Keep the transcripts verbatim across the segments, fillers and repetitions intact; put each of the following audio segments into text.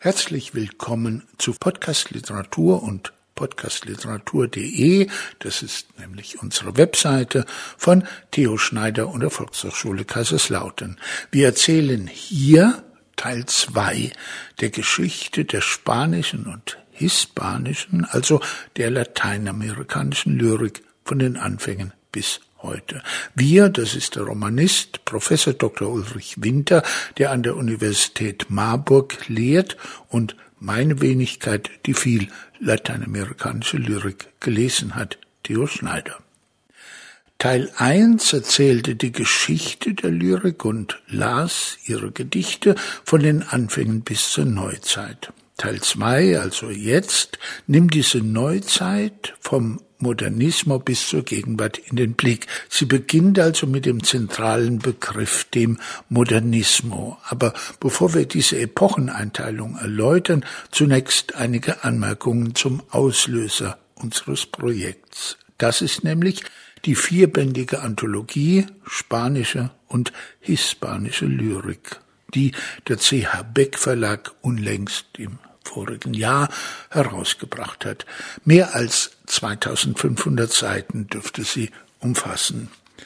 Herzlich willkommen zu Podcast Literatur und podcastliteratur punkt de. Das ist nämlich unsere Webseite von Theo Schneider und der Volkshochschule Kaiserslautern. Wir erzählen hier Teil zwei der Geschichte der spanischen und hispanischen, also der lateinamerikanischen Lyrik von den Anfängen bis heute. Wir, das ist der Romanist Professor Doktor Ulrich Winter, der an der Universität Marburg lehrt, und meine Wenigkeit, die viel lateinamerikanische Lyrik gelesen hat, Theo Schneider. Teil eins erzählte die Geschichte der Lyrik und las ihre Gedichte von den Anfängen bis zur Neuzeit. Teil zwei, also jetzt, nimmt diese Neuzeit vom Modernismo bis zur Gegenwart in den Blick. Sie beginnt also mit dem zentralen Begriff, dem Modernismo. Aber bevor wir diese Epocheneinteilung erläutern, zunächst einige Anmerkungen zum Auslöser unseres Projekts. Das ist nämlich die vierbändige Anthologie spanische und hispanische Lyrik, die der C H Beck Verlag unlängst im vorigen Jahr herausgebracht hat. Mehr als zweitausendfünfhundert Seiten dürfte sie umfassen.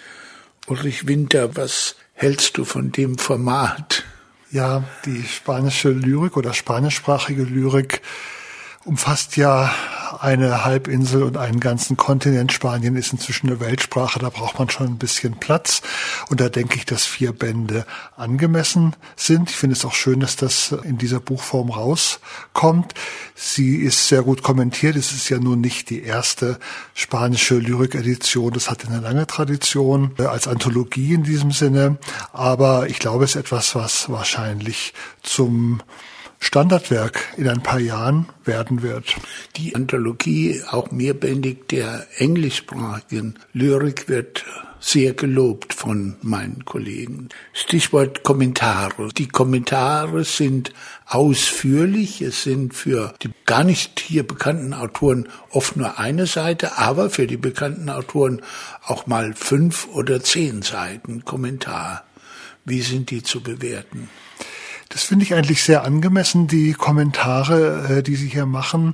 Ulrich Winter, was hältst du von dem Format? Ja, die spanische Lyrik oder spanischsprachige Lyrik umfasst ja eine Halbinsel und einen ganzen Kontinent. Spanien ist inzwischen eine Weltsprache, da braucht man schon ein bisschen Platz. Und da denke ich, dass vier Bände angemessen sind. Ich finde es auch schön, dass das in dieser Buchform rauskommt. Sie ist sehr gut kommentiert. Es ist ja nun nicht die erste spanische Lyrik-Edition. Das hat eine lange Tradition als Anthologie in diesem Sinne. Aber ich glaube, es ist etwas, was wahrscheinlich zum Standardwerk in ein paar Jahren werden wird. Die Anthologie, auch mehrbändig der englischsprachigen Lyrik, wird sehr gelobt von meinen Kollegen. Stichwort Kommentare. Die Kommentare sind ausführlich. Es sind für die gar nicht hier bekannten Autoren oft nur eine Seite, aber für die bekannten Autoren auch mal fünf oder zehn Seiten Kommentar. Wie sind die zu bewerten? Das finde ich eigentlich sehr angemessen, die Kommentare, die Sie hier machen,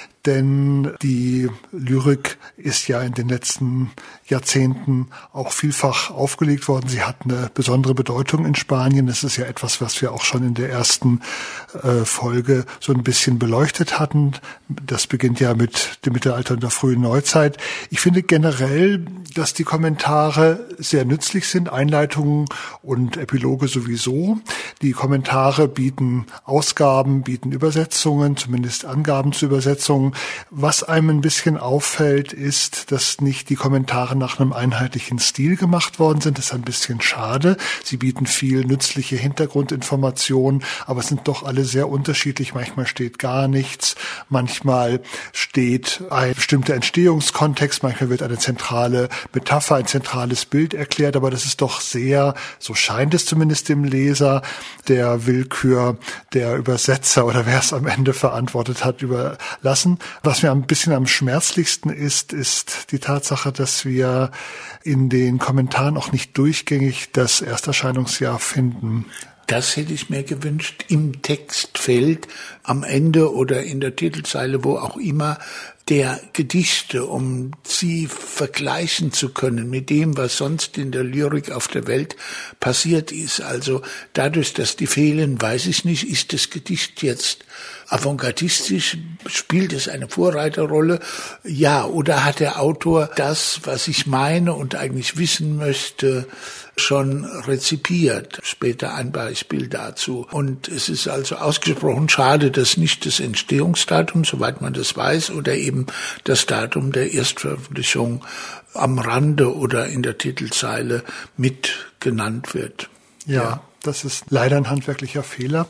denn die Lyrik ist ja in den letzten Jahrzehnten auch vielfach aufgelegt worden. Sie hat eine besondere Bedeutung in Spanien. Das ist ja etwas, was wir auch schon in der ersten äh, Folge so ein bisschen beleuchtet hatten. Das beginnt ja mit dem Mittelalter und der frühen Neuzeit. Ich finde generell, dass die Kommentare sehr nützlich sind, Einleitungen und Epiloge sowieso. Die Kommentare bieten Ausgaben, bieten Übersetzungen, zumindest Angaben zu Übersetzungen. Was einem ein bisschen auffällt, ist, dass nicht die Kommentare nach einem einheitlichen Stil gemacht worden sind. Das ist ein bisschen schade. Sie bieten viel nützliche Hintergrundinformationen, aber sind doch alle sehr unterschiedlich. Manchmal steht gar nichts, manchmal steht ein bestimmter Entstehungskontext, manchmal wird eine zentrale Metapher, ein zentrales Bild erklärt, aber das ist doch sehr, so scheint es zumindest dem Leser, der Willkür der Übersetzer oder wer es am Ende verantwortet hat, überlassen. Was mir ein bisschen am schmerzlichsten ist, ist die Tatsache, dass wir in den Kommentaren auch nicht durchgängig das Ersterscheinungsjahr finden. Das hätte ich mir gewünscht, im Textfeld, am Ende oder in der Titelzeile, wo auch immer, der Gedichte, um sie vergleichen zu können mit dem, was sonst in der Lyrik auf der Welt passiert ist. Also dadurch, dass die fehlen, weiß ich nicht, ist das Gedicht jetzt avantgardistisch, spielt es eine Vorreiterrolle? Ja, oder hat der Autor das, was ich meine und eigentlich wissen möchte, schon rezipiert? Später ein Beispiel dazu. Und es ist also ausgesprochen schade, dass nicht das Entstehungsdatum, soweit man das weiß, oder eben das Datum der Erstveröffentlichung am Rande oder in der Titelzeile mit genannt wird. Ja, ja. Das ist leider ein handwerklicher Fehler,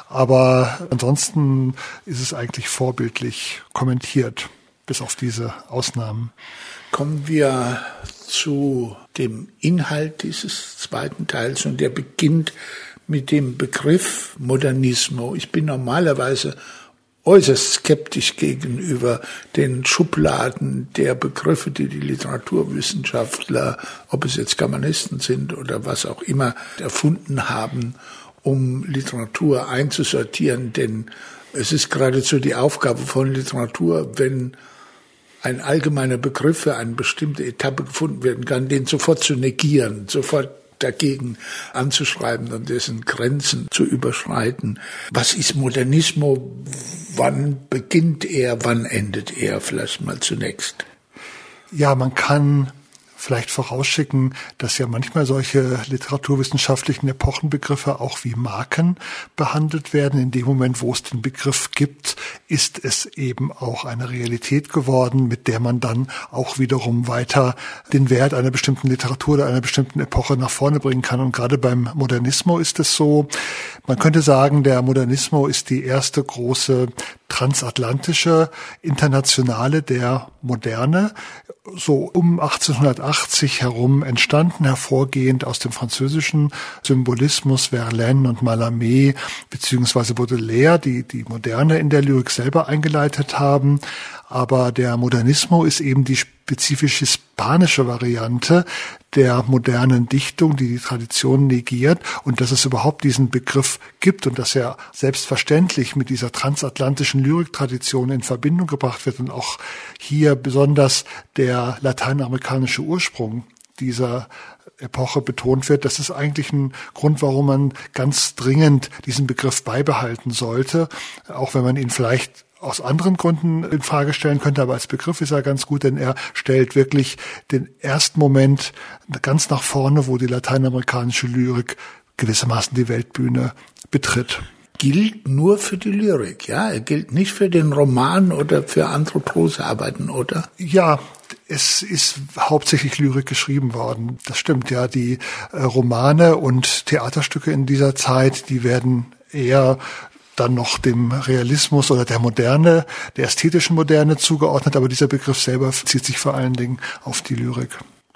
aber ansonsten ist es eigentlich vorbildlich kommentiert, bis auf diese Ausnahmen. Kommen wir zu dem Inhalt dieses zweiten Teils, und der beginnt mit dem Begriff Modernismo. Ich bin normalerweise äußerst skeptisch gegenüber den Schubladen der Begriffe, die die Literaturwissenschaftler, ob es jetzt Germanisten sind oder was auch immer, erfunden haben, um Literatur einzusortieren, denn Es ist geradezu die Aufgabe von Literatur, wenn ein allgemeiner Begriff für eine bestimmte Etappe gefunden werden kann, den sofort zu negieren, sofort dagegen anzuschreiben und dessen Grenzen zu überschreiten. Was ist Modernismo? Wann beginnt er? Wann endet er? Vielleicht mal zunächst. Ja, man kann vielleicht vorausschicken, dass ja manchmal solche literaturwissenschaftlichen Epochenbegriffe auch wie Marken behandelt werden. In dem Moment, wo es den Begriff gibt, ist es eben auch eine Realität geworden, mit der man dann auch wiederum weiter den Wert einer bestimmten Literatur oder einer bestimmten Epoche nach vorne bringen kann. Und gerade beim Modernismo ist es so, man könnte sagen, der Modernismo ist die erste große transatlantische Internationale der Moderne, so um achtzehnhundertachtzig herum entstanden, hervorgehend aus dem französischen Symbolismus, Verlaine und Mallarmé beziehungsweise Baudelaire, die die Moderne in der Lyrik selber eingeleitet haben. Aber der Modernismo ist eben die spezifisch hispanische Variante der modernen Dichtung, die die Tradition negiert, und dass es überhaupt diesen Begriff gibt und dass er selbstverständlich mit dieser transatlantischen Lyriktradition in Verbindung gebracht wird und auch hier besonders der lateinamerikanische Ursprung dieser Epoche betont wird. Das ist eigentlich ein Grund, warum man ganz dringend diesen Begriff beibehalten sollte, auch wenn man ihn vielleicht aus anderen Gründen in Frage stellen könnte, aber als Begriff ist er ganz gut, denn er stellt wirklich den ersten Moment ganz nach vorne, wo die lateinamerikanische Lyrik gewissermaßen die Weltbühne betritt. Gilt nur für die Lyrik, ja? Er gilt nicht für den Roman oder für andere Prosaarbeiten, oder? Ja, es ist hauptsächlich Lyrik geschrieben worden. Das stimmt, ja. Die äh, Romane und Theaterstücke in dieser Zeit, die werden eher dann noch dem Realismus oder der Moderne, der ästhetischen Moderne zugeordnet, aber dieser Begriff selber bezieht sich vor allen Dingen auf die Lyrik.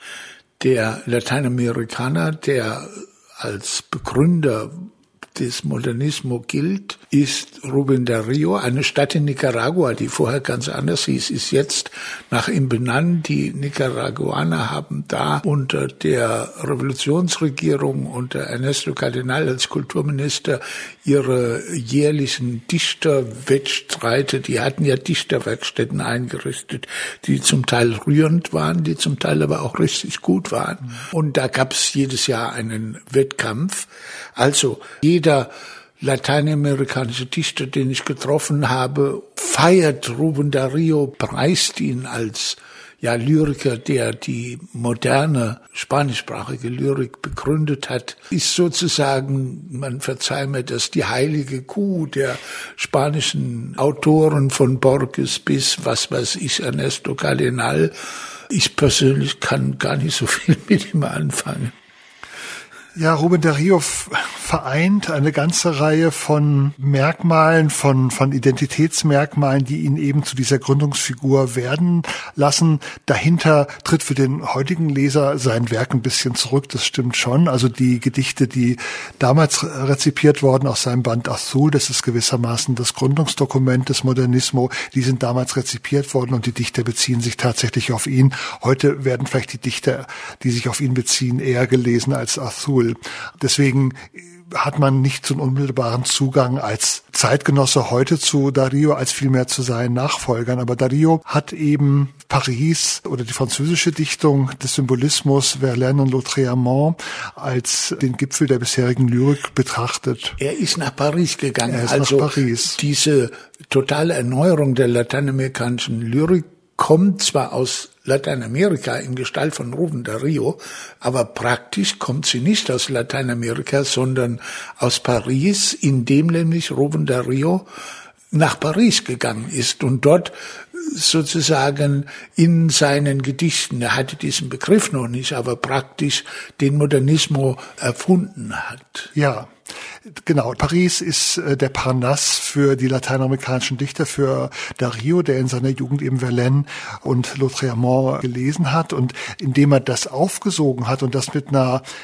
Der Lateinamerikaner, der als Begründer des Modernismo gilt, ist Rubén Darío. Eine Stadt in Nicaragua, die vorher ganz anders hieß, ist jetzt nach ihm benannt. Die Nicaraguaner haben da unter der Revolutionsregierung, unter Ernesto Cardenal als Kulturminister, ihre jährlichen Dichterwettstreite, die hatten ja Dichterwerkstätten eingerichtet, die zum Teil rührend waren, die zum Teil aber auch richtig gut waren. Und da gab es jedes Jahr einen Wettkampf. Also jeder lateinamerikanische Dichter, den ich getroffen habe, feiert Rubén Darío, preist ihn als ja Lyriker, der die moderne spanischsprachige Lyrik begründet hat, ist sozusagen, man verzeih mir das, die heilige Kuh der spanischen Autoren von Borges bis, was weiß ich, Ernesto Cardenal. Ich persönlich kann gar nicht so viel mit ihm anfangen. Ja, Rubén Darío vereint eine ganze Reihe von Merkmalen, von, von Identitätsmerkmalen, die ihn eben zu dieser Gründungsfigur werden lassen. Dahinter tritt für den heutigen Leser sein Werk ein bisschen zurück, das stimmt schon. Also die Gedichte, die damals rezipiert wurden aus seinem Band Azul, das ist gewissermaßen das Gründungsdokument des Modernismo, die sind damals rezipiert worden und die Dichter beziehen sich tatsächlich auf ihn. Heute werden vielleicht die Dichter, die sich auf ihn beziehen, eher gelesen als Azul. Deswegen hat man nicht so einen unmittelbaren Zugang als Zeitgenosse heute zu Darío, als vielmehr zu seinen Nachfolgern. Aber Darío hat eben Paris oder die französische Dichtung des Symbolismus, Verlaine und Lautréamont, als den Gipfel der bisherigen Lyrik betrachtet. Er ist nach Paris gegangen. Er ist also nach Paris. Diese totale Erneuerung der lateinamerikanischen Lyrik kommt zwar aus Lateinamerika in Gestalt von Rubén Darío, aber praktisch kommt sie nicht aus Lateinamerika, sondern aus Paris, indem nämlich Rubén Darío nach Paris gegangen ist und dort sozusagen in seinen Gedichten, er hatte diesen Begriff noch nicht, aber praktisch den Modernismo erfunden hat. Ja. Genau, Paris ist äh, der Parnasse für die lateinamerikanischen Dichter, für Darío, der in seiner Jugend eben Verlaine und Lautréamont gelesen hat, und indem er das aufgesogen hat und das mit einer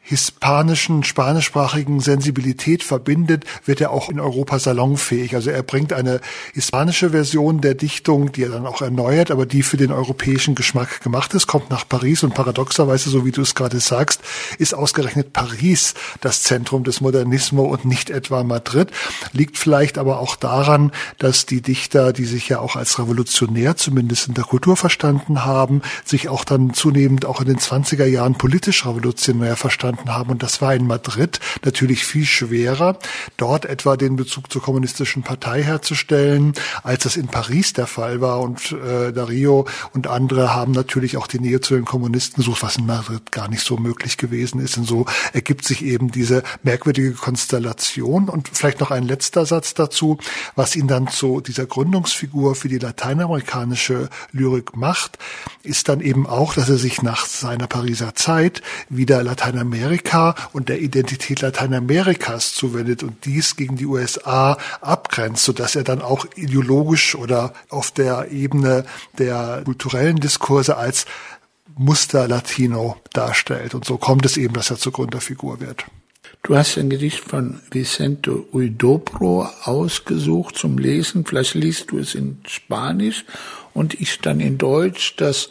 hispanischen, spanischsprachigen Sensibilität verbindet, wird er auch in Europa salonfähig. Also er bringt eine hispanische Version der Dichtung, die er dann auch erneuert, aber die für den europäischen Geschmack gemacht ist, kommt nach Paris und paradoxerweise, so wie du es gerade sagst, ist ausgerechnet Paris das Zentrum des Modernismo und nicht etwa Madrid. Liegt vielleicht aber auch daran, dass die Dichter, die sich ja auch als revolutionär zumindest in der Kultur verstanden haben, sich auch dann zunehmend auch in den zwanziger Jahren politisch revolutionär verstanden haben. Und das war in Madrid natürlich viel schwerer, dort etwa den Bezug zur kommunistischen Partei herzustellen, als das in Paris der Fall war. Und äh, Darío und andere haben natürlich auch die Nähe zu den Kommunisten gesucht, was in Madrid gar nicht so möglich gewesen ist. Und so ergibt sich eben diese merkwürdige Konstellation. Und vielleicht noch ein letzter Satz dazu, was ihn dann zu dieser Gründungsfigur für die lateinamerikanische Lyrik macht, ist dann eben auch, dass er sich nach seiner Pariser Zeit wieder Lateinamerika und der Identität Lateinamerikas zuwendet und dies gegen die U S A abgrenzt, sodass er dann auch ideologisch oder auf der Ebene der kulturellen Diskurse als Muster-Latino darstellt. Und so kommt es eben, dass er zur Gründerfigur wird. Du hast ein Gedicht von Vicente Huidobro ausgesucht zum Lesen. Vielleicht liest du es in Spanisch und ich dann in Deutsch, das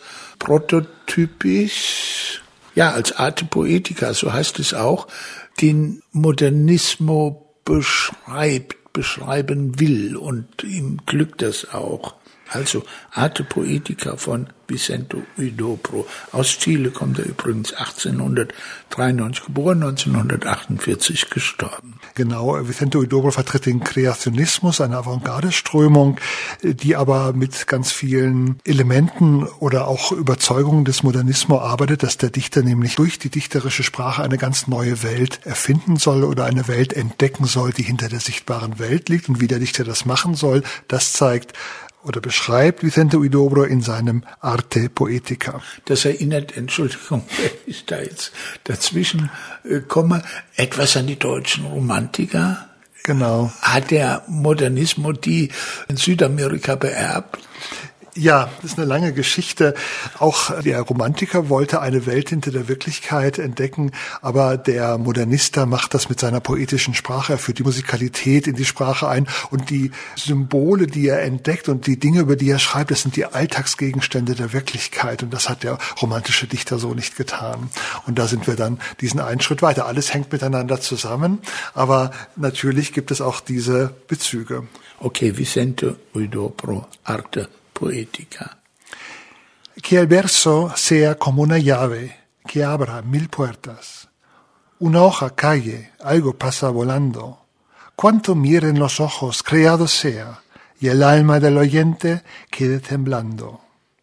prototypisch, ja, als Arte Poetica, so heißt es auch, den Modernismo beschreibt, beschreiben will und ihm glückt das auch. Also Arte Poetica von Vicente Huidobro. Aus Chile kommt er übrigens achtzehnhundertdreiundneunzig geboren, neunzehnhundertachtundvierzig gestorben. Genau, Vicente Huidobro vertritt den Kreationismus, eine Avantgarde-Strömung, die aber mit ganz vielen Elementen oder auch Überzeugungen des Modernismo arbeitet, dass der Dichter nämlich durch die dichterische Sprache eine ganz neue Welt erfinden soll oder eine Welt entdecken soll, die hinter der sichtbaren Welt liegt. Und wie der Dichter das machen soll, das zeigt oder beschreibt Vicente Huidobro in seinem Arte Poetica. Das erinnert, Entschuldigung, wenn ich da jetzt dazwischen äh, komme, etwas an die deutschen Romantiker. Genau. Hat der Modernismo die in Südamerika beerbt? Ja, das ist eine lange Geschichte. Auch der Romantiker wollte eine Welt hinter der Wirklichkeit entdecken, aber der Modernista macht das mit seiner poetischen Sprache. Er führt die Musikalität in die Sprache ein und die Symbole, die er entdeckt und die Dinge, über die er schreibt, das sind die Alltagsgegenstände der Wirklichkeit und das hat der romantische Dichter so nicht getan. Und da sind wir dann diesen einen Schritt weiter. Alles hängt miteinander zusammen, aber natürlich gibt es auch diese Bezüge. Okay, Vicente Huidobro, Arte Poetica. Que el verso sea como una llave que abra mil puertas. Una hoja cae, algo pasa volando. Cuanto miren los ojos, creado sea, y el alma del oyente quede temblando.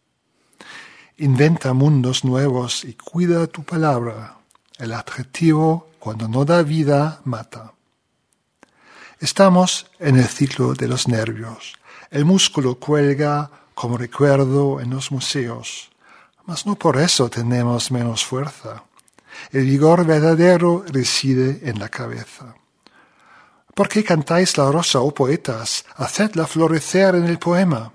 Inventa mundos nuevos y cuida tu palabra. El adjetivo, cuando no da vida, mata. Estamos en el ciclo de los nervios. El músculo cuelga como recuerdo en los museos, mas no por eso tenemos menos fuerza. El vigor verdadero reside en la cabeza. ¿Por qué cantáis la rosa, oh poetas? Hacedla florecer en el poema.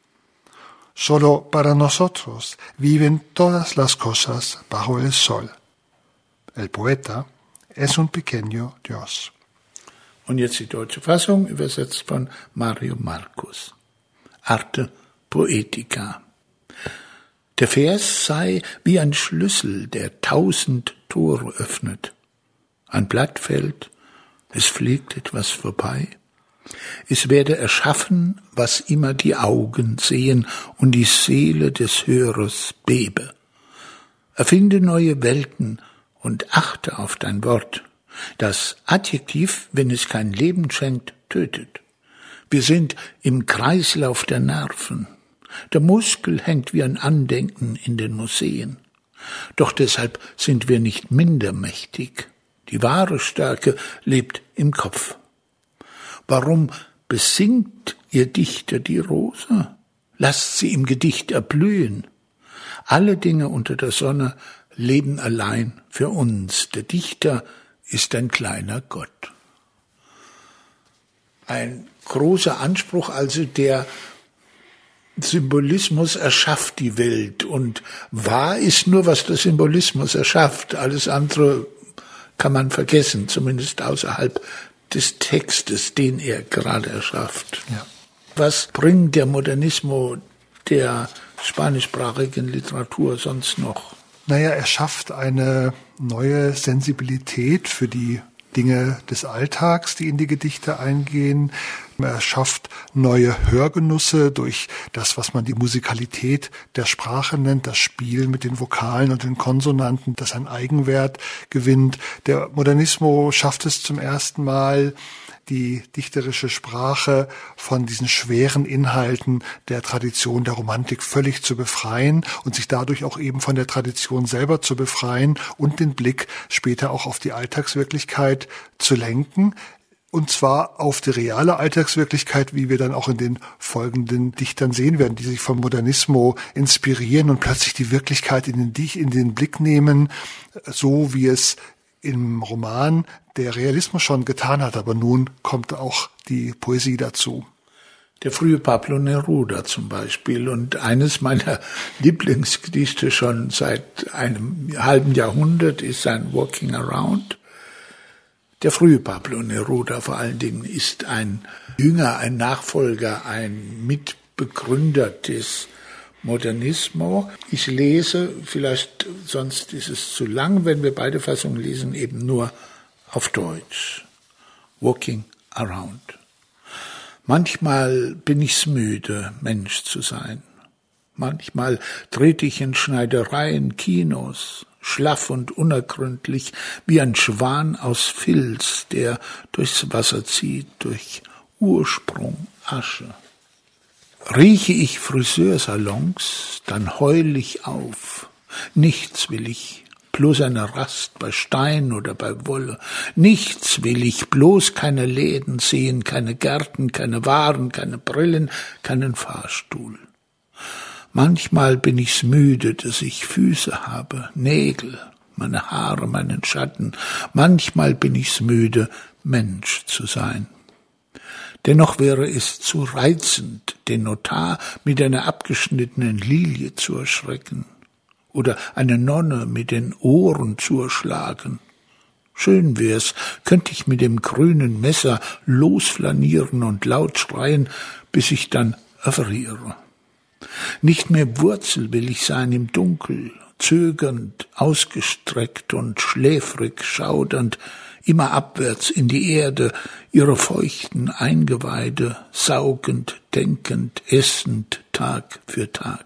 Solo para nosotros viven todas las cosas bajo el sol. El poeta es un pequeño Dios. Und jetzt die deutsche Fassung, übersetzt von Mario Markus. Arte Poetica. Der Vers sei wie ein Schlüssel, der tausend Tore öffnet. Ein Blatt fällt, es fliegt etwas vorbei. Es werde erschaffen, was immer die Augen sehen und die Seele des Hörers bebe. Erfinde neue Welten und achte auf dein Wort. Das Adjektiv, wenn es kein Leben schenkt, tötet. Wir sind im Kreislauf der Nerven. Der Muskel hängt wie ein Andenken in den Museen. Doch deshalb sind wir nicht minder mächtig. Die wahre Stärke lebt im Kopf. Warum besingt ihr Dichter die Rose? Lasst sie im Gedicht erblühen. Alle Dinge unter der Sonne leben allein für uns. Der Dichter ist ein kleiner Gott. Ein großer Anspruch, also der Symbolismus erschafft die Welt und wahr ist nur, was der Symbolismus erschafft. Alles andere kann man vergessen, zumindest außerhalb des Textes, den er gerade erschafft. Ja. Was bringt der Modernismo der spanischsprachigen Literatur sonst noch? Naja, er schafft eine neue Sensibilität für die Dinge des Alltags, die in die Gedichte eingehen. Er schafft neue Hörgenusse durch das, was man die Musikalität der Sprache nennt, das Spiel mit den Vokalen und den Konsonanten, das einen Eigenwert gewinnt. Der Modernismo schafft es zum ersten Mal, die dichterische Sprache von diesen schweren Inhalten der Tradition der Romantik völlig zu befreien und sich dadurch auch eben von der Tradition selber zu befreien und den Blick später auch auf die Alltagswirklichkeit zu lenken. Und zwar auf die reale Alltagswirklichkeit, wie wir dann auch in den folgenden Dichtern sehen werden, die sich vom Modernismo inspirieren und plötzlich die Wirklichkeit in den, in den Blick nehmen, so wie es im Roman der Realismus schon getan hat, aber nun kommt auch die Poesie dazu. Der frühe Pablo Neruda zum Beispiel, und eines meiner Lieblingsgedichte schon seit einem halben Jahrhundert ist sein Walking Around. Der frühe Pablo Neruda vor allen Dingen ist ein Jünger, ein Nachfolger, ein Mitbegründer des Modernismo. Ich lese, vielleicht sonst ist es zu lang, wenn wir beide Fassungen lesen, eben nur auf Deutsch. Walking Around. Manchmal bin ich's müde, Mensch zu sein. Manchmal trete ich in Schneidereien, Kinos, schlaff und unergründlich, wie ein Schwan aus Filz, der durchs Wasser zieht, durch Ursprung, Asche. Rieche ich Friseursalons, dann heul ich auf. Nichts will ich, bloß eine Rast bei Stein oder bei Wolle. Nichts will ich, bloß keine Läden sehen, keine Gärten, keine Waren, keine Brillen, keinen Fahrstuhl. Manchmal bin ich's müde, dass ich Füße habe, Nägel, meine Haare, meinen Schatten. Manchmal bin ich's müde, Mensch zu sein. Dennoch wäre es zu reizend, den Notar mit einer abgeschnittenen Lilie zu erschrecken oder eine Nonne mit den Ohren zu erschlagen. Schön wär's, könnte ich mit dem grünen Messer losflanieren und laut schreien, bis ich dann erfriere. Nicht mehr Wurzel will ich sein im Dunkel, zögernd, ausgestreckt und schläfrig schaudernd, immer abwärts in die Erde, ihre feuchten Eingeweide, saugend, denkend, essend, Tag für Tag.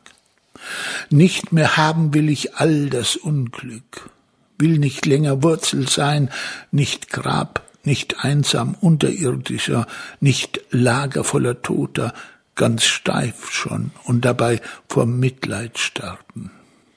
Nicht mehr haben will ich all das Unglück, will nicht länger Wurzel sein, nicht Grab, nicht einsam unterirdischer, nicht Lager voller Toter, ganz steif schon und dabei vor Mitleid starben.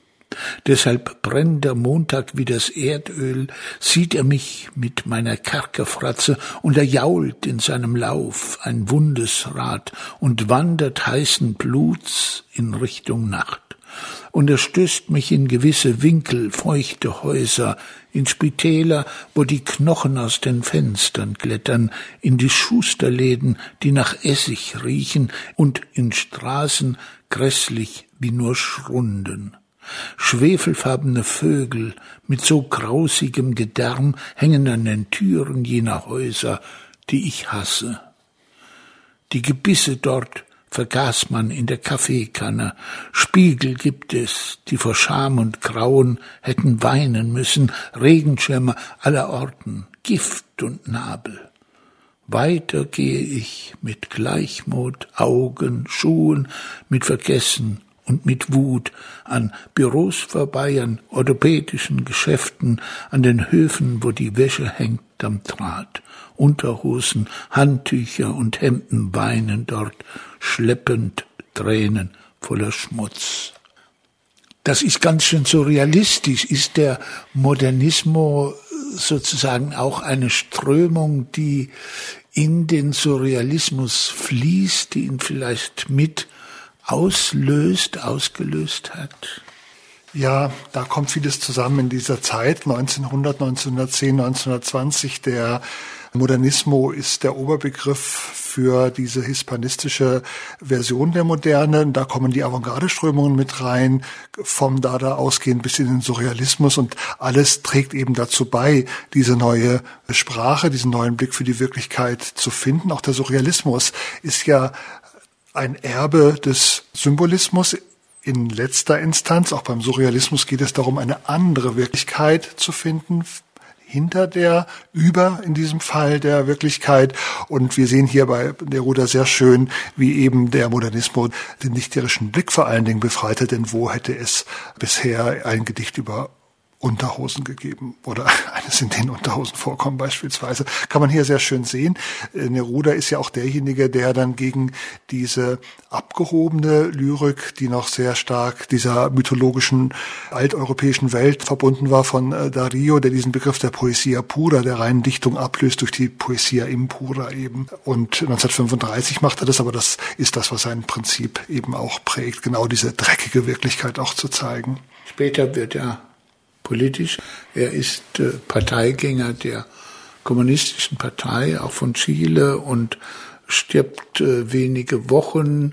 Deshalb brennt der Montag wie das Erdöl, sieht er mich mit meiner Kerkerfratze, und er jault in seinem Lauf ein wundes Rad und wandert heißen Bluts in Richtung Nacht. Und er stößt mich in gewisse Winkel, feuchte Häuser, in Spitäler, wo die Knochen aus den Fenstern klettern, in die Schusterläden, die nach Essig riechen, und in Straßen grässlich wie nur Schrunden. Schwefelfarbene Vögel mit so grausigem Gedärm hängen an den Türen jener Häuser, die ich hasse. Die Gebisse dort vergaß man in der Kaffeekanne. Spiegel gibt es, die vor Scham und Grauen hätten weinen müssen, Regenschirme aller Orten, Gift und Nabel. Weiter gehe ich mit Gleichmut, Augen, Schuhen, mit Vergessen und mit Wut an Büros vorbei, an orthopädischen Geschäften, an den Höfen, wo die Wäsche hängt am Draht. Unterhosen, Handtücher und Hemden weinen dort, schleppend Tränen voller Schmutz. Das ist ganz schön surrealistisch. Ist der Modernismo sozusagen auch eine Strömung, die in den Surrealismus fließt, die ihn vielleicht mit auslöst, ausgelöst hat? Ja, da kommt vieles zusammen in dieser Zeit, neunzehnhundert, neunzehnhundertzehn, neunzehnhundertzwanzig. Der Modernismo ist der Oberbegriff für diese hispanistische Version der Moderne. Da kommen die Avantgarde-Strömungen mit rein, vom Dada ausgehend bis in den Surrealismus, und alles trägt eben dazu bei, diese neue Sprache, diesen neuen Blick für die Wirklichkeit zu finden. Auch der Surrealismus ist ja ein Erbe des Symbolismus. In letzter Instanz, auch beim Surrealismus, geht es darum, eine andere Wirklichkeit zu finden, hinter der, über in diesem Fall der Wirklichkeit. Und wir sehen hier bei Neruda sehr schön, wie eben der Modernismus den dichterischen Blick vor allen Dingen befreite, denn wo hätte es bisher ein Gedicht über Unterhosen gegeben oder eines, in denen Unterhosen vorkommen beispielsweise, kann man hier sehr schön sehen. Neruda ist ja auch derjenige, der dann gegen diese abgehobene Lyrik, die noch sehr stark dieser mythologischen alteuropäischen Welt verbunden war, von Darío, der diesen Begriff der Poesia pura, der reinen Dichtung, ablöst durch die Poesia impura eben. Und neunzehnhundertfünfunddreißig macht er das, aber das ist das, was sein Prinzip eben auch prägt, genau diese dreckige Wirklichkeit auch zu zeigen. Später wird er politisch. Er ist äh, Parteigänger der kommunistischen Partei, auch von Chile, und stirbt äh, wenige Wochen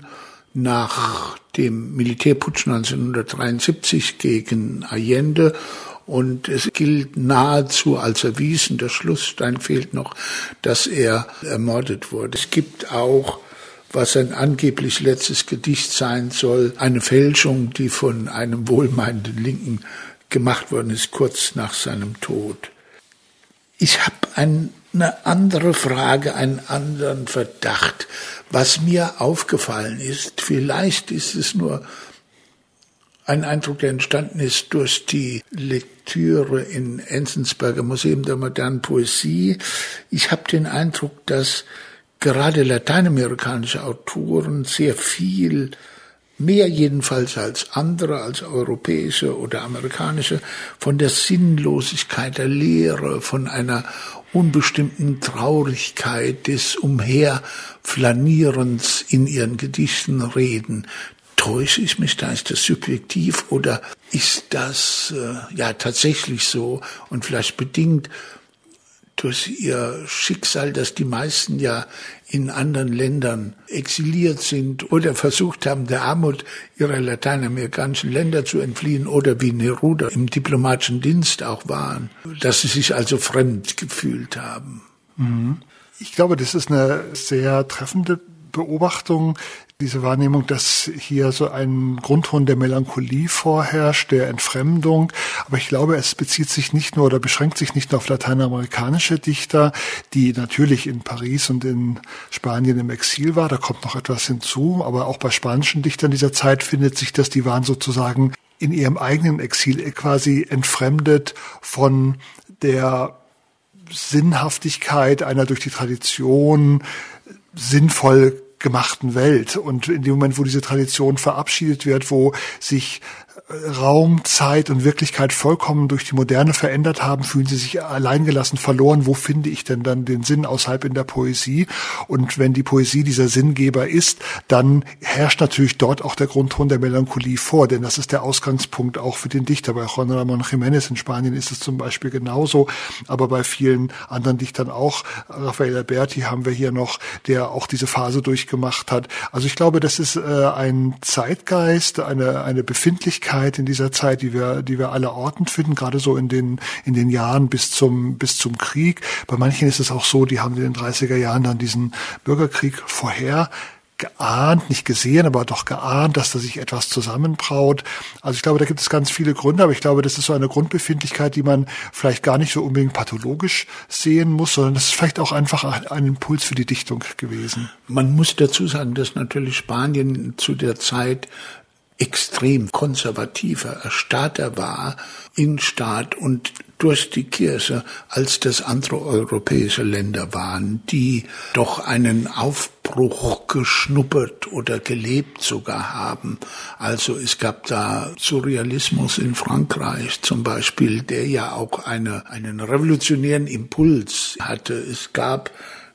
nach dem Militärputsch neunzehnhundertdreiundsiebzig gegen Allende. Und es gilt nahezu als erwiesen, der Schlussstein fehlt noch, dass er ermordet wurde. Es gibt auch, was ein angeblich letztes Gedicht sein soll, eine Fälschung, die von einem wohlmeinenden Linken gemacht worden ist, kurz nach seinem Tod. Ich habe eine andere Frage, einen anderen Verdacht. Was mir aufgefallen ist, vielleicht ist es nur ein Eindruck, der entstanden ist durch die Lektüre im Enzensberger Museum der modernen Poesie. Ich habe den Eindruck, dass gerade lateinamerikanische Autoren sehr viel, mehr jedenfalls als andere, als europäische oder amerikanische, von der Sinnlosigkeit der Leere, von einer unbestimmten Traurigkeit des Umherflanierens in ihren Gedichten reden. Täusche ich mich da? Ist das subjektiv oder ist das äh, ja tatsächlich so und vielleicht bedingt durch ihr Schicksal, dass die meisten ja in anderen Ländern exiliert sind oder versucht haben, der Armut ihrer lateinamerikanischen Länder zu entfliehen oder wie Neruda im diplomatischen Dienst auch waren, dass sie sich also fremd gefühlt haben. Ich glaube, das ist eine sehr treffende Beobachtung, diese Wahrnehmung, dass hier so ein Grundton der Melancholie vorherrscht, der Entfremdung. Aber ich glaube, es bezieht sich nicht nur oder beschränkt sich nicht nur auf lateinamerikanische Dichter, die natürlich in Paris und in Spanien im Exil war. Da kommt noch etwas hinzu. Aber auch bei spanischen Dichtern dieser Zeit findet sich das, die waren sozusagen in ihrem eigenen Exil quasi entfremdet von der Sinnhaftigkeit einer durch die Tradition sinnvoll gemachten Welt. Und in dem Moment, wo diese Tradition verabschiedet wird, wo sich Raum, Zeit und Wirklichkeit vollkommen durch die Moderne verändert haben, fühlen sie sich alleingelassen, verloren. Wo finde ich denn dann den Sinn außerhalb in der Poesie? Und wenn die Poesie dieser Sinngeber ist, dann herrscht natürlich dort auch der Grundton der Melancholie vor, denn das ist der Ausgangspunkt auch für den Dichter. Bei Juan Ramón Jiménez in Spanien ist es zum Beispiel genauso, aber bei vielen anderen Dichtern auch. Rafael Alberti haben wir hier noch, der auch diese Phase durchgemacht hat. Also ich glaube, das ist äh, ein Zeitgeist, eine, eine Befindlichkeit in dieser Zeit, die wir, die wir alle ortend finden, gerade so in den, in den Jahren bis zum, bis zum Krieg. Bei manchen ist es auch so, die haben in den dreißiger Jahren dann diesen Bürgerkrieg vorher geahnt, nicht gesehen, aber doch geahnt, dass da sich etwas zusammenbraut. Also ich glaube, da gibt es ganz viele Gründe, aber ich glaube, das ist so eine Grundbefindlichkeit, die man vielleicht gar nicht so unbedingt pathologisch sehen muss, sondern das ist vielleicht auch einfach ein Impuls für die Dichtung gewesen. Man muss dazu sagen, dass natürlich Spanien zu der Zeit extrem konservativer Staater war in Staat und durch die Kirche, als das andere europäische Länder waren, die doch einen Aufbruch geschnuppert oder gelebt sogar haben. Also es gab da Surrealismus in Frankreich zum Beispiel, der ja auch eine, einen revolutionären Impuls hatte. Es gab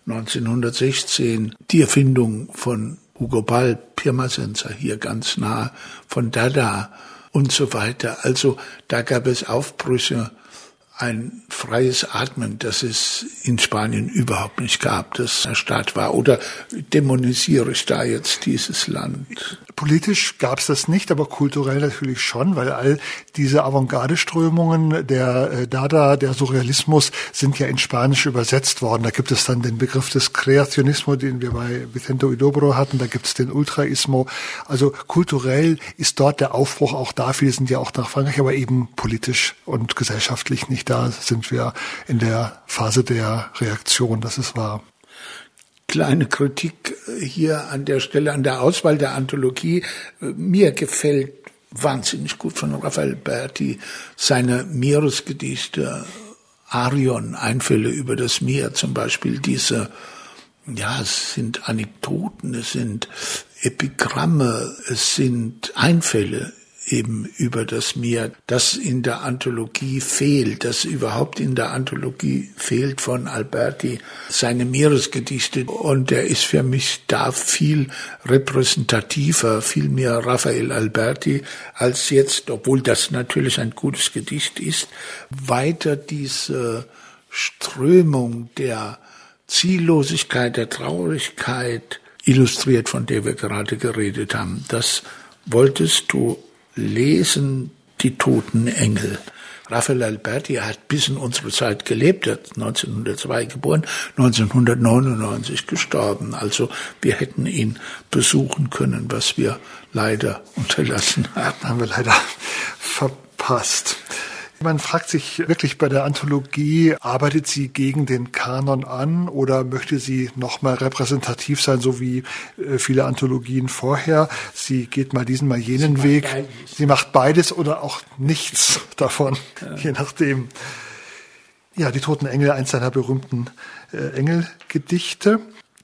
neunzehnhundertsechzehn die Erfindung von Hugo Ball, Pirmasens, hier ganz nah, von Dada, und so weiter. Also da gab es Aufbrüche, ein freies Atmen, das es in Spanien überhaupt nicht gab, das der Staat war. Oder dämonisiere ich da jetzt dieses Land? Politisch gab es das nicht, aber kulturell natürlich schon, weil all diese Avantgarde-Strömungen, der Dada, der Surrealismus sind ja in Spanisch übersetzt worden. Da gibt es dann den Begriff des Creacionismo, den wir bei Vicente Huidobro hatten, da gibt es den Ultraismo. Also kulturell ist dort der Aufbruch auch da. Viele sind ja auch nach Frankreich, aber eben politisch und gesellschaftlich nicht. Da sind wir in der Phase der Reaktion, das ist wahr. Kleine Kritik hier an der Stelle, an der Auswahl der Anthologie. Mir gefällt wahnsinnig gut von Rafael Alberti seine Meeresgedichte, Arion, Einfälle über das Meer zum Beispiel. Diese, ja, es sind Anekdoten, es sind Epigramme, es sind Einfälle eben über das Meer, das in der Anthologie fehlt, das überhaupt in der Anthologie fehlt von Alberti, seine Meeresgedichte. Und er ist für mich da viel repräsentativer, viel mehr Rafael Alberti als jetzt, obwohl das natürlich ein gutes Gedicht ist, weiter diese Strömung der Ziellosigkeit, der Traurigkeit illustriert, von der wir gerade geredet haben. Das wolltest du lesen, die toten Engel. Rafael Alberti hat bis in unsere Zeit gelebt, er ist neunzehnhundertzwei geboren, neunzehnhundertneunundneunzig gestorben. Also wir hätten ihn besuchen können, was wir leider unterlassen haben. Haben wir leider verpasst. Man fragt sich wirklich bei der Anthologie, arbeitet sie gegen den Kanon an oder möchte sie nochmal repräsentativ sein, so wie viele Anthologien vorher? Sie geht mal diesen, mal jenen sie Weg. Sie macht beides oder auch nichts davon, ja. Je nachdem. Ja, die Toten Engel, eins seiner berühmten äh, Engelgedichte.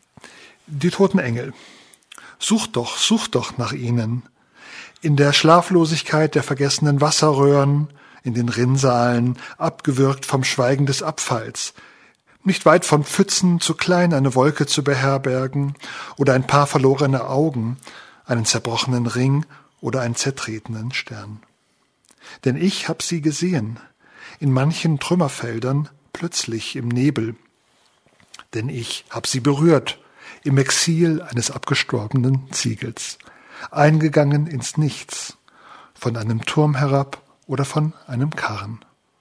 Die Toten Engel. Sucht doch, sucht doch nach ihnen. In der Schlaflosigkeit der vergessenen Wasserröhren, in den Rinnsalen, abgewürgt vom Schweigen des Abfalls. Nicht weit von Pfützen, zu klein, eine Wolke zu beherbergen oder ein paar verlorene Augen, einen zerbrochenen Ring oder einen zertretenen Stern. Denn ich hab sie gesehen, in manchen Trümmerfeldern, plötzlich im Nebel. Denn ich hab sie berührt, im Exil eines abgestorbenen Ziegels, eingegangen ins Nichts, von einem Turm herab oder von einem Karren.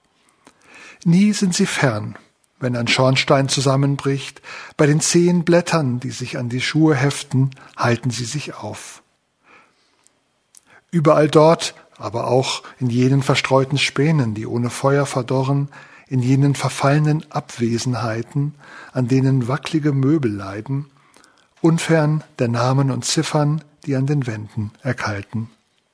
Nie sind sie fern, wenn ein Schornstein zusammenbricht. Bei den zehn Blättern, die sich an die Schuhe heften, halten sie sich auf. Überall dort, aber auch in jenen verstreuten Spänen, die ohne Feuer verdorren, in jenen verfallenen Abwesenheiten, an denen wackelige Möbel leiden, unfern der Namen und Ziffern, die an den Wänden erkalten.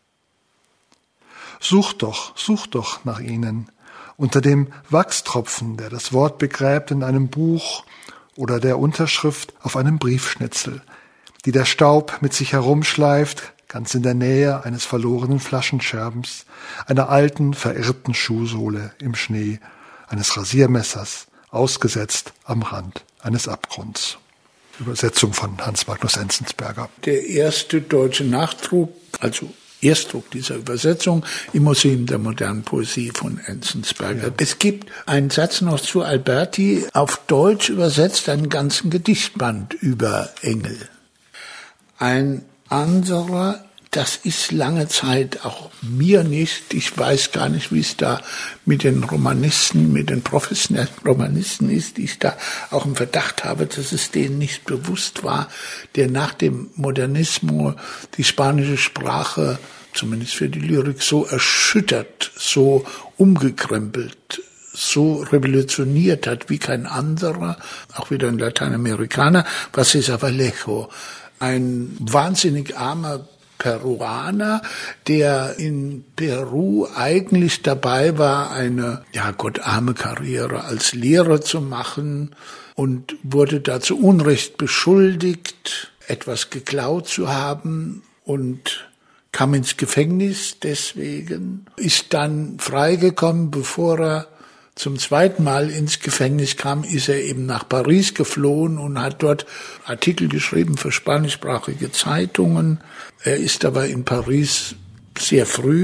Sucht doch, sucht doch nach ihnen, unter dem Wachstropfen, der das Wort begräbt in einem Buch oder der Unterschrift auf einem Briefschnitzel, die der Staub mit sich herumschleift, ganz in der Nähe eines verlorenen Flaschenscherbens, einer alten, verirrten Schuhsohle im Schnee, eines Rasiermessers, ausgesetzt am Rand eines Abgrunds. Übersetzung von Hans Magnus Enzensberger. Der erste deutsche Nachdruck, also Erstdruck dieser Übersetzung im Museum der modernen Poesie von Enzensberger. Ja. Es gibt einen Satz noch zu Alberti, auf Deutsch übersetzt einen ganzen Gedichtband über Engel. Ein anderer, das ist lange Zeit auch mir nicht, ich weiß gar nicht, wie es da mit den Romanisten, mit den professionellen Romanisten ist, die ich da auch im Verdacht habe, dass es denen nicht bewusst war, der nach dem Modernismo die spanische Sprache, zumindest für die Lyrik, so erschüttert, so umgekrempelt, so revolutioniert hat wie kein anderer, auch wieder ein Lateinamerikaner, was ist Vallejo, ein wahnsinnig armer Peruaner, der in Peru eigentlich dabei war, eine, ja gottarme Karriere als Lehrer zu machen und wurde da zu Unrecht beschuldigt, etwas geklaut zu haben und kam ins Gefängnis deswegen, ist dann freigekommen, bevor er zum zweiten Mal ins Gefängnis kam, ist er eben nach Paris geflohen und hat dort Artikel geschrieben für spanischsprachige Zeitungen. Er ist aber in Paris sehr früh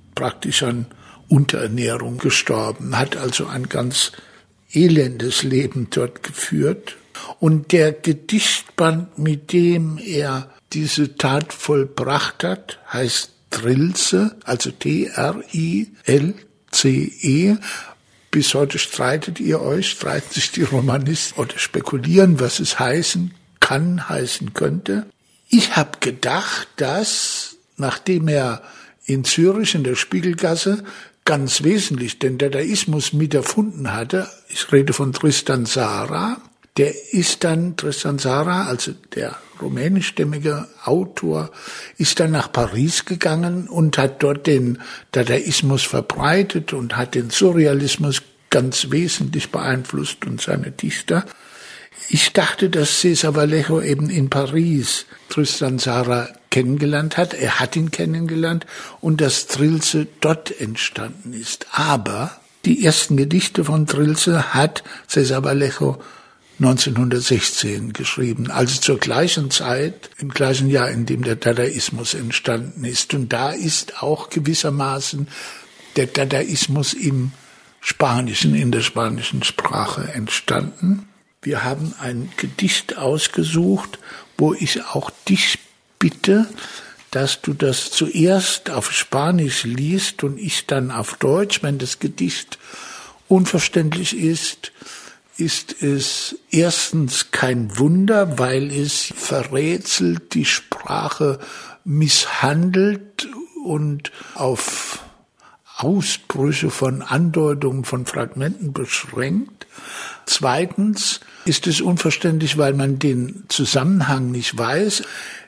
praktisch an Unterernährung gestorben, hat also ein ganz elendes Leben dort geführt. Und der Gedichtband, mit dem er diese Tat vollbracht hat, heißt Trilce, also T R I L C E. Bis heute streitet ihr euch, streiten sich die Romanisten oder spekulieren, was es heißen kann, heißen könnte. Ich habe gedacht, dass, nachdem er in Zürich in der Spiegelgasse ganz wesentlich den Dadaismus mit erfunden hatte, ich rede von Tristan Tzara, der ist dann, Tristan Tzara, also der rumänischstämmige Autor, ist dann nach Paris gegangen und hat dort den Dadaismus verbreitet und hat den Surrealismus ganz wesentlich beeinflusst und seine Dichter. Ich dachte, dass César Vallejo eben in Paris Tristan Tzara kennengelernt hat. Er hat ihn kennengelernt und dass Trilce dort entstanden ist. Aber die ersten Gedichte von Trilce hat César Vallejo neunzehnhundertsechzehn geschrieben, also zur gleichen Zeit, im gleichen Jahr, in dem der Dadaismus entstanden ist. Und da ist auch gewissermaßen der Dadaismus im Spanischen, in der spanischen Sprache entstanden. Wir haben ein Gedicht ausgesucht, wo ich auch dich bitte, dass du das zuerst auf Spanisch liest und ich dann auf Deutsch. Wenn das Gedicht unverständlich ist, ist es erstens kein Wunder, weil es verrätselt, die Sprache misshandelt und auf Ausbrüche von Andeutungen, von Fragmenten beschränkt. Zweitens ist es unverständlich, weil man den Zusammenhang nicht weiß.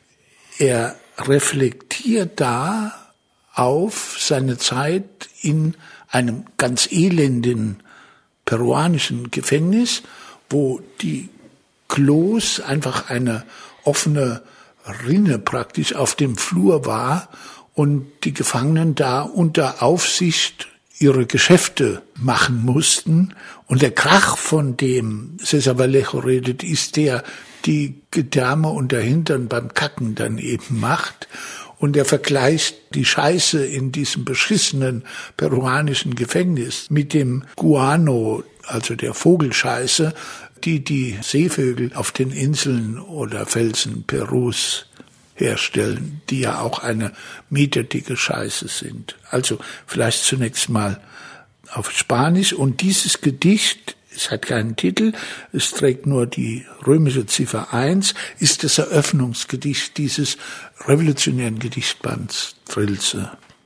Er reflektiert da auf seine Zeit in einem ganz elenden peruanischen Gefängnis, wo die Klos einfach eine offene Rinne praktisch auf dem Flur war und die Gefangenen da unter Aufsicht ihre Geschäfte machen mussten. Und der Krach, von dem César Vallejo redet, ist der, die Gedärme unter Hintern beim Kacken dann eben macht. Und er vergleicht die Scheiße in diesem beschissenen peruanischen Gefängnis mit dem Guano, also der Vogelscheiße, die die Seevögel auf den Inseln oder Felsen Perus herstellen, die ja auch eine meterdicke Scheiße sind. Also vielleicht zunächst mal auf Spanisch. Und dieses Gedicht, es hat keinen Titel, es trägt nur die römische Ziffer eins, ist das Eröffnungsgedicht dieses revolutionären Gedichtbands Trilce.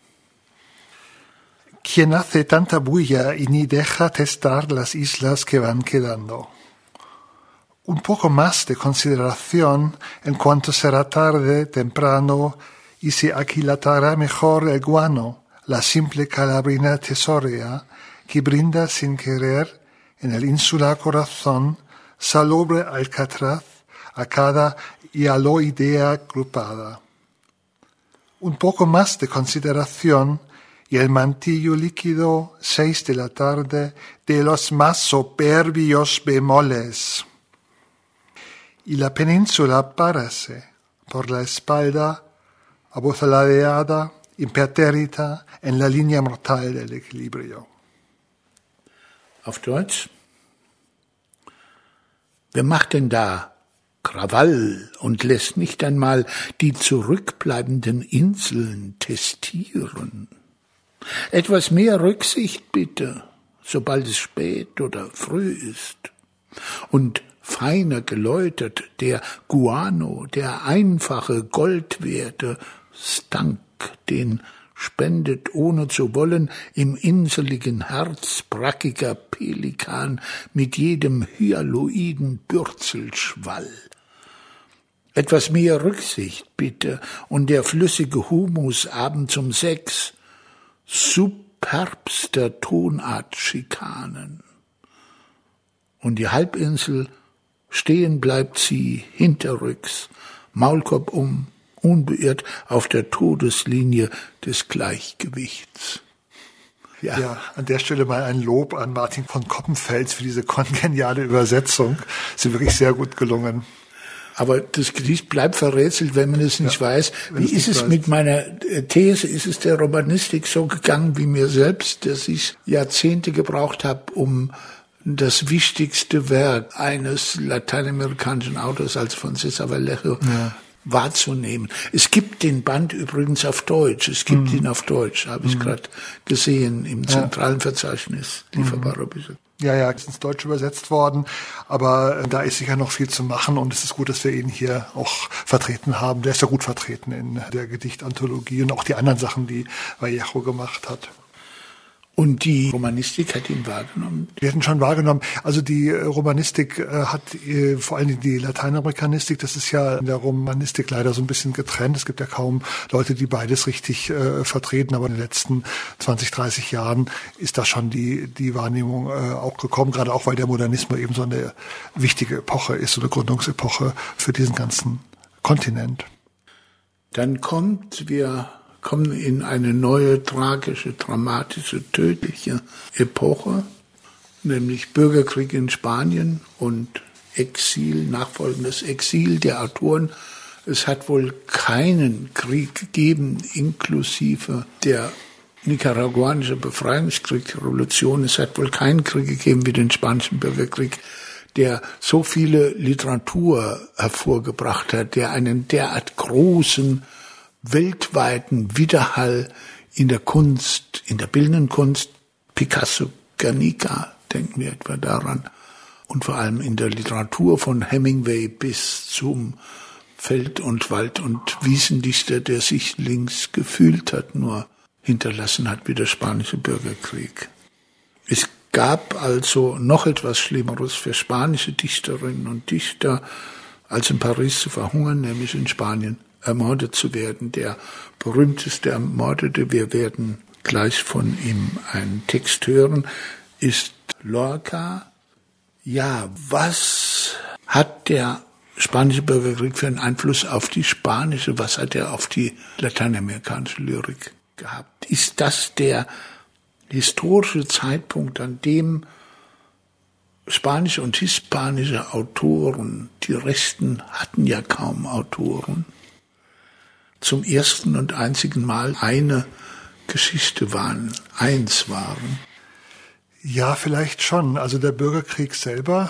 Quien hace tanta bulla y ni deja testar las islas que van quedando. Un poco más de consideración en cuanto será tarde, temprano, y se aquilatará mejor el guano, la simple calabrina tesorea, que brinda sin querer en el insular corazón salobre alcatraz a cada hialoidea agrupada. Un poco más de consideración y el mantillo líquido, seis de la tarde, de los más soberbios bemoles. Y la península párase por la espalda, abofaladeada, impertérrita, en la línea mortal del equilibrio. Auf Deutsch. Wer macht denn da Krawall und lässt nicht einmal die zurückbleibenden Inseln testieren? Etwas mehr Rücksicht bitte, sobald es spät oder früh ist. Und feiner geläutert der Guano, der einfache, goldwerte Stank, den spendet ohne zu wollen im inseligen Herz brackiger Pelikan mit jedem hyaloiden Bürzelschwall. Etwas mehr Rücksicht bitte und der flüssige Humus abends um sechs, superbster Tonart-Schikanen. Und die Halbinsel, stehen bleibt sie hinterrücks, Maulkorb um, unbeirrt auf der Todeslinie des Gleichgewichts. Ja. ja, an der Stelle mal ein Lob an Martin von Koppenfels für diese kongeniale Übersetzung. Sie ist wirklich sehr gut gelungen. Aber das Gedicht bleibt verrätselt, wenn man es nicht ja, weiß. Wie ist es weiß. mit meiner These? Ist es der Romanistik so gegangen wie mir selbst, dass ich Jahrzehnte gebraucht habe, um das wichtigste Werk eines lateinamerikanischen Autors, also von César Vallejo, ja. wahrzunehmen. Es gibt den Band übrigens auf Deutsch. Es gibt mhm. ihn auf Deutsch, habe ich mhm. gerade gesehen, im zentralen ja. Verzeichnis lieferbarer mhm. Bücher. Ja, ja, ist ins Deutsche übersetzt worden, aber da ist sicher noch viel zu machen und es ist gut, dass wir ihn hier auch vertreten haben. Der ist ja gut vertreten in der Gedichtanthologie und auch die anderen Sachen, die Vallejo gemacht hat. Und die Romanistik hat ihn wahrgenommen? Wir hatten schon wahrgenommen. Also die Romanistik äh, hat äh, vor allem die Lateinamerikanistik, das ist ja in der Romanistik leider so ein bisschen getrennt. Es gibt ja kaum Leute, die beides richtig äh, vertreten, aber in den letzten zwanzig, dreißig Jahren ist da schon die die Wahrnehmung äh, auch gekommen, gerade auch, weil der Modernismus eben so eine wichtige Epoche ist, so eine Gründungsepoche für diesen ganzen Kontinent. Dann kommt, wir kommen in eine neue, tragische, dramatische, tödliche Epoche, nämlich Bürgerkrieg in Spanien und Exil, nachfolgendes Exil der Autoren. Es hat wohl keinen Krieg gegeben, inklusive der nicaraguanischen Befreiungskrieg, Revolution. Es hat wohl keinen Krieg gegeben wie den Spanischen Bürgerkrieg, der so viele Literatur hervorgebracht hat, der einen derart großen weltweiten Widerhall in der Kunst, in der bildenden Kunst, Picasso, Guernica, denken wir etwa daran, und vor allem in der Literatur von Hemingway bis zum Feld- und Wald- und Wiesendichter, der sich links gefühlt hat, nur hinterlassen hat wie der Spanische Bürgerkrieg. Es gab also noch etwas Schlimmeres für spanische Dichterinnen und Dichter, als in Paris zu verhungern, nämlich in Spanien ermordet zu werden. Der berühmteste Ermordete, wir werden gleich von ihm einen Text hören, ist Lorca. Ja, was hat der Spanische Bürgerkrieg für einen Einfluss auf die spanische, was hat er auf die lateinamerikanische Lyrik gehabt? Ist das der historische Zeitpunkt, an dem spanische und hispanische Autoren, die Resten hatten ja kaum Autoren, zum ersten und einzigen Mal eine Geschichte waren, eins waren? Ja, vielleicht schon. Also der Bürgerkrieg selber,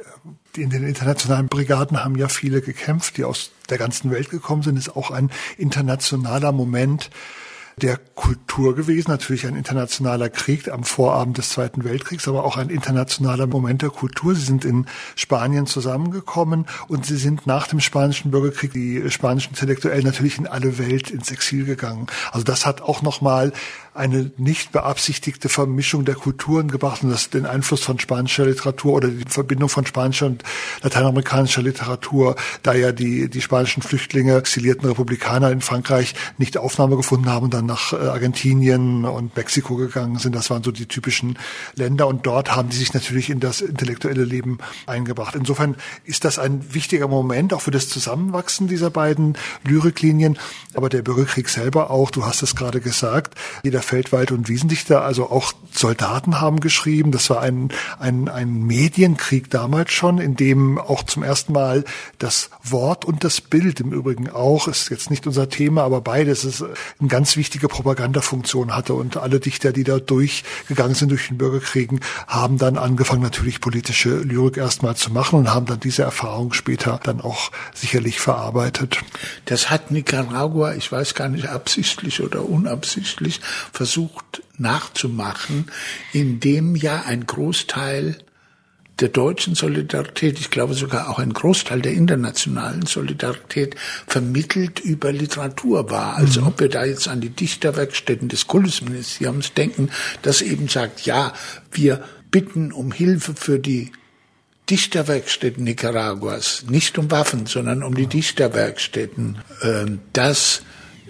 in den internationalen Brigaden haben ja viele gekämpft, die aus der ganzen Welt gekommen sind, ist auch ein internationaler Moment der Kultur gewesen, natürlich ein internationaler Krieg am Vorabend des Zweiten Weltkriegs, aber auch ein internationaler Moment der Kultur. Sie sind in Spanien zusammengekommen und sie sind nach dem Spanischen Bürgerkrieg, die spanischen Intellektuellen, natürlich in alle Welt ins Exil gegangen. Also das hat auch nochmal eine nicht beabsichtigte Vermischung der Kulturen gebracht und das den Einfluss von spanischer Literatur oder die Verbindung von spanischer und lateinamerikanischer Literatur, da ja die die spanischen Flüchtlinge, exilierten Republikaner in Frankreich nicht Aufnahme gefunden haben und dann nach Argentinien und Mexiko gegangen sind. Das waren so die typischen Länder und dort haben die sich natürlich in das intellektuelle Leben eingebracht. Insofern ist das ein wichtiger Moment auch für das Zusammenwachsen dieser beiden Lyriklinien, aber der Bürgerkrieg selber auch, du hast es gerade gesagt, jeder Feldwald- und Wiesendichter, also auch Soldaten haben geschrieben. Das war ein, ein, ein Medienkrieg damals schon, in dem auch zum ersten Mal das Wort und das Bild im Übrigen auch, ist jetzt nicht unser Thema, aber beides ist eine ganz wichtige Propagandafunktion hatte und alle Dichter, die da durchgegangen sind durch den Bürgerkriegen, haben dann angefangen, natürlich politische Lyrik erstmal zu machen und haben dann diese Erfahrung später dann auch sicherlich verarbeitet. Das hat Nicaragua, ich weiß gar nicht, absichtlich oder unabsichtlich, versucht nachzumachen, indem ja ein Großteil der deutschen Solidarität, ich glaube sogar auch ein Großteil der internationalen Solidarität vermittelt über Literatur war. Also ob wir da jetzt an die Dichterwerkstätten des Kultusministeriums denken, das eben sagt, ja, wir bitten um Hilfe für die Dichterwerkstätten Nicaraguas, nicht um Waffen, sondern um die Dichterwerkstätten, dass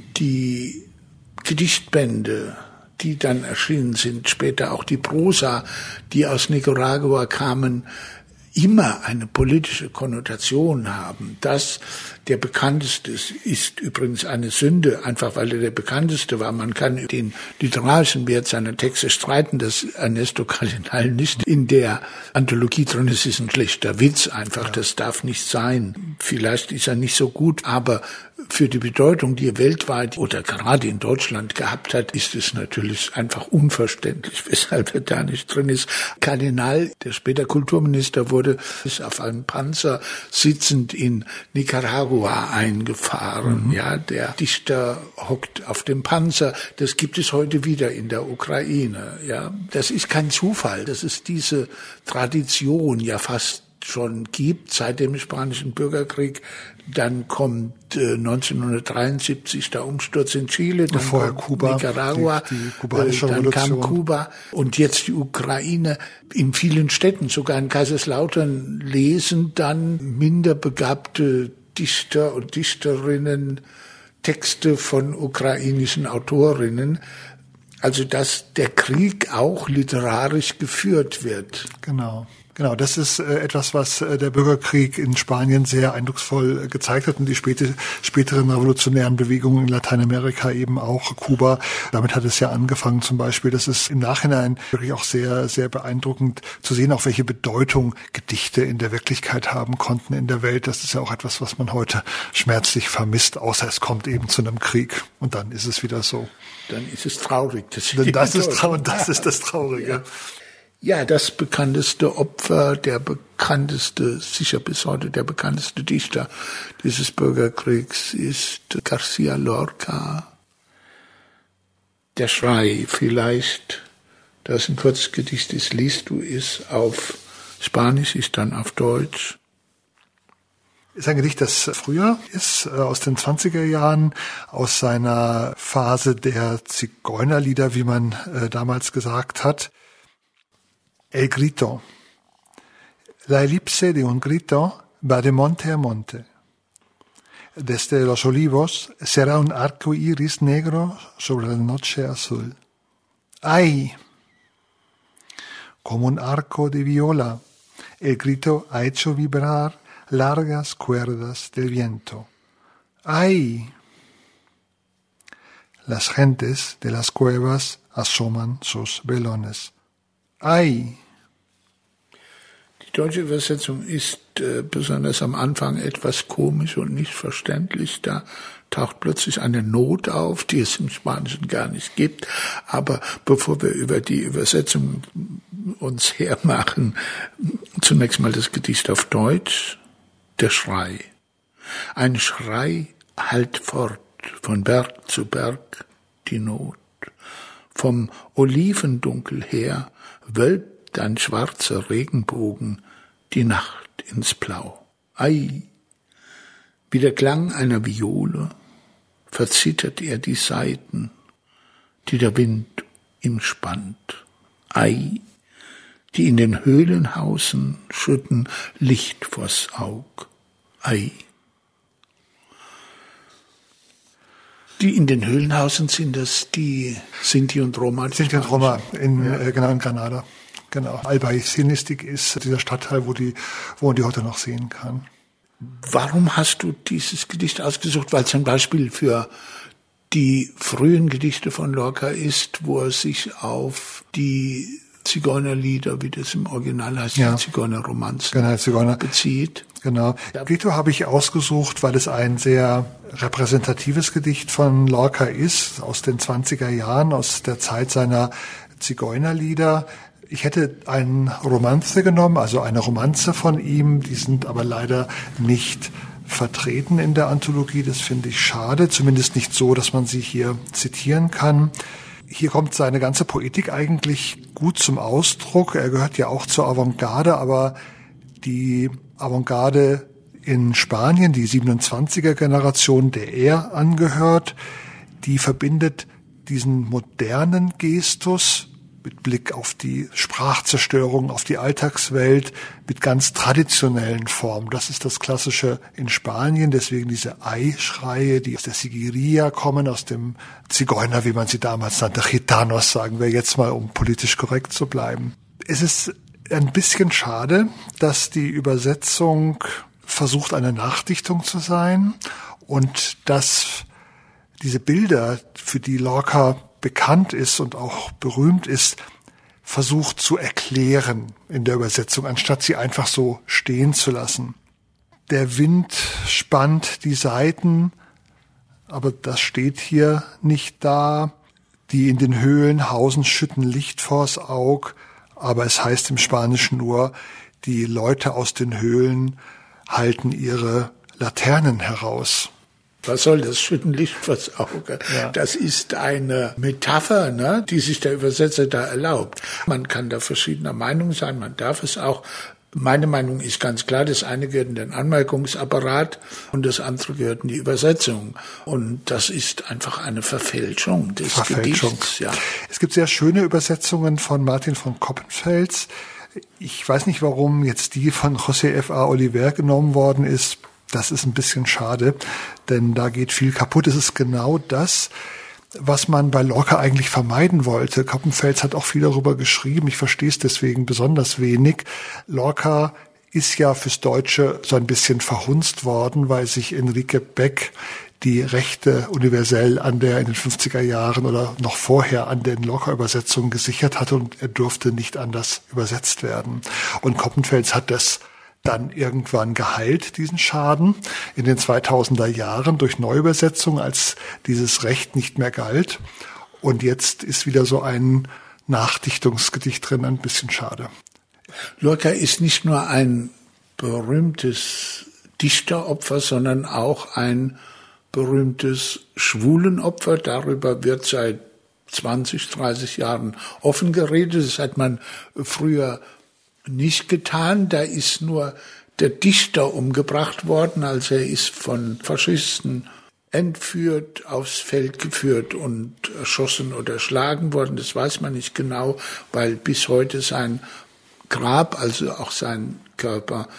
die Gedichtbände, die dann erschienen sind, später auch die Prosa, die aus Nicaragua kamen, immer eine politische Konnotation haben. Das der bekannteste ist übrigens eine Sünde, einfach weil er der bekannteste war. Man kann den literarischen Wert seiner Texte streiten, dass Ernesto Cardenal nicht in der Anthologie drin ist, ist ein schlechter Witz einfach, ja. Das darf nicht sein. Vielleicht ist er nicht so gut, aber für die Bedeutung, die er weltweit oder gerade in Deutschland gehabt hat, ist es natürlich einfach unverständlich, weshalb er da nicht drin ist. Kardinal, der später Kulturminister wurde, ist auf einem Panzer sitzend in Nicaragua eingefahren. Mhm. Ja, der Dichter hockt auf dem Panzer. Das gibt es heute wieder in der Ukraine. Ja, das ist kein Zufall. Das ist diese Tradition ja fast schon gibt seit dem Spanischen Bürgerkrieg. Dann kommt äh, neunzehnhundertdreiundsiebzig der Umsturz in Chile, dann vorher kommt Kuba, Nicaragua, die, die kubanische äh, dann Revolution. kam Kuba und jetzt die Ukraine. In vielen Städten, sogar in Kaiserslautern, lesen dann minder begabte Dichter und Dichterinnen Texte von ukrainischen Autorinnen. Also dass der Krieg auch literarisch geführt wird. Genau. Genau, das ist äh, etwas, was äh, der Bürgerkrieg in Spanien sehr eindrucksvoll äh, gezeigt hat und die späte, späteren revolutionären Bewegungen in Lateinamerika, eben auch Kuba. Damit hat es ja angefangen zum Beispiel. Das ist im Nachhinein wirklich auch sehr, sehr beeindruckend zu sehen, auch welche Bedeutung Gedichte in der Wirklichkeit haben konnten in der Welt. Das ist ja auch etwas, was man heute schmerzlich vermisst, außer es kommt eben zu einem Krieg und dann ist es wieder so. Dann ist es traurig. Das, das, ist, trau- das ist das Traurige. Ja. Ja, das bekannteste Opfer, der bekannteste, sicher bis heute der bekannteste Dichter dieses Bürgerkriegs ist García Lorca. Der Schrei, vielleicht, das ein Kurzgedicht ist, liest du es auf Spanisch, ist dann auf Deutsch. Ist ein Gedicht, das früher ist, aus den zwanziger Jahren, aus seiner Phase der Zigeunerlieder, wie man äh, damals gesagt hat. El grito. La elipse de un grito va de monte a monte. Desde los olivos será un arco iris negro sobre la noche azul. ¡Ay! Como un arco de viola, el grito ha hecho vibrar largas cuerdas del viento. ¡Ay! Las gentes de las cuevas asoman sus velones. Ei. Die deutsche Übersetzung ist äh, besonders am Anfang etwas komisch und nicht verständlich. Da taucht plötzlich eine Not auf, die es im Spanischen gar nicht gibt. Aber bevor wir über die Übersetzung uns hermachen, zunächst mal das Gedicht auf Deutsch. Der Schrei. Ein Schrei hallt fort, von Berg zu Berg die Not. Vom Olivendunkel her wölbt ein schwarzer Regenbogen die Nacht ins Blau. Ei, wie der Klang einer Viole verzittert er die Saiten, die der Wind ihm spannt. Ei, die in den Höhlen hausen, schütten Licht vors Aug. Ei. Die in den Höhlenhausen sind das die Sinti und Roma? Sinti und Roma, in, ja. äh, genau in Granada. Genau. Albaicinistik ist dieser Stadtteil, wo, die, wo man die heute noch sehen kann. Warum hast du dieses Gedicht ausgesucht? Weil es ein Beispiel für die frühen Gedichte von Lorca ist, wo er sich auf die Zigeunerlieder, wie das im Original heißt, ja. die Zigeunerromanzen genau, Zigeuner. bezieht. Genau. Grito habe ich ausgesucht, weil es ein sehr repräsentatives Gedicht von Lorca ist, aus den zwanziger Jahren, aus der Zeit seiner Zigeunerlieder. Ich hätte einen Romanze genommen, also eine Romanze von ihm, die sind aber leider nicht vertreten in der Anthologie. Das finde ich schade, zumindest nicht so, dass man sie hier zitieren kann. Hier kommt seine ganze Poetik eigentlich gut zum Ausdruck. Er gehört ja auch zur Avantgarde, aber die Avantgarde in Spanien, die siebenundzwanziger Generation, der er angehört, die verbindet diesen modernen Gestus mit Blick auf die Sprachzerstörung, auf die Alltagswelt, mit ganz traditionellen Formen. Das ist das Klassische in Spanien, deswegen diese Ei-Schreie, die aus der Siguirria kommen, aus dem Zigeuner, wie man sie damals nannte, Gitanos, sagen wir jetzt mal, um politisch korrekt zu bleiben. Es ist Ein bisschen schade, dass die Übersetzung versucht, eine Nachdichtung zu sein und dass diese Bilder, für die Lorca bekannt ist und auch berühmt ist, versucht zu erklären in der Übersetzung, anstatt sie einfach so stehen zu lassen. Der Wind spannt die Saiten, aber das steht hier nicht da. Die in den Höhlen hausen, schütten Licht vors Aug, aber es heißt im Spanischen nur, die Leute aus den Höhlen halten ihre Laternen heraus. Was soll das? Schütten Licht vors Auge. Ja. Das ist eine Metapher, ne, die sich der Übersetzer da erlaubt. Man kann da verschiedener Meinung sein, man darf es auch. Meine Meinung ist ganz klar, das eine gehört in den Anmerkungsapparat und das andere gehört in die Übersetzung. Und das ist einfach eine Verfälschung des Verfälschung. Gedichts. Ja. Es gibt sehr schöne Übersetzungen von Martin von Koppenfels. Ich weiß nicht, warum jetzt die von José F A Oliver genommen worden ist. Das ist ein bisschen schade, denn da geht viel kaputt. Es ist genau das, was man bei Lorca eigentlich vermeiden wollte. Koppenfels hat auch viel darüber geschrieben. Ich verstehe es deswegen besonders wenig. Lorca ist ja fürs Deutsche so ein bisschen verhunzt worden, weil sich Enrique Beck die Rechte universell an der in den fünfziger Jahren oder noch vorher an den Lorca-Übersetzungen gesichert hatte und er durfte nicht anders übersetzt werden. Und Koppenfels hat das dann irgendwann geheilt, diesen Schaden, in den zweitausender Jahren durch Neuübersetzung, als dieses Recht nicht mehr galt. Und jetzt ist wieder so ein Nachdichtungsgedicht drin, ein bisschen schade. Lorca ist nicht nur ein berühmtes Dichteropfer, sondern auch ein berühmtes Schwulenopfer. Darüber wird seit zwanzig, dreißig Jahren offen geredet. Das hat man früher nicht getan. Da ist nur der Dichter umgebracht worden, also er ist von Faschisten entführt, aufs Feld geführt und erschossen oder erschlagen worden. Das weiß man nicht genau, weil bis heute sein Grab, also auch sein Körper,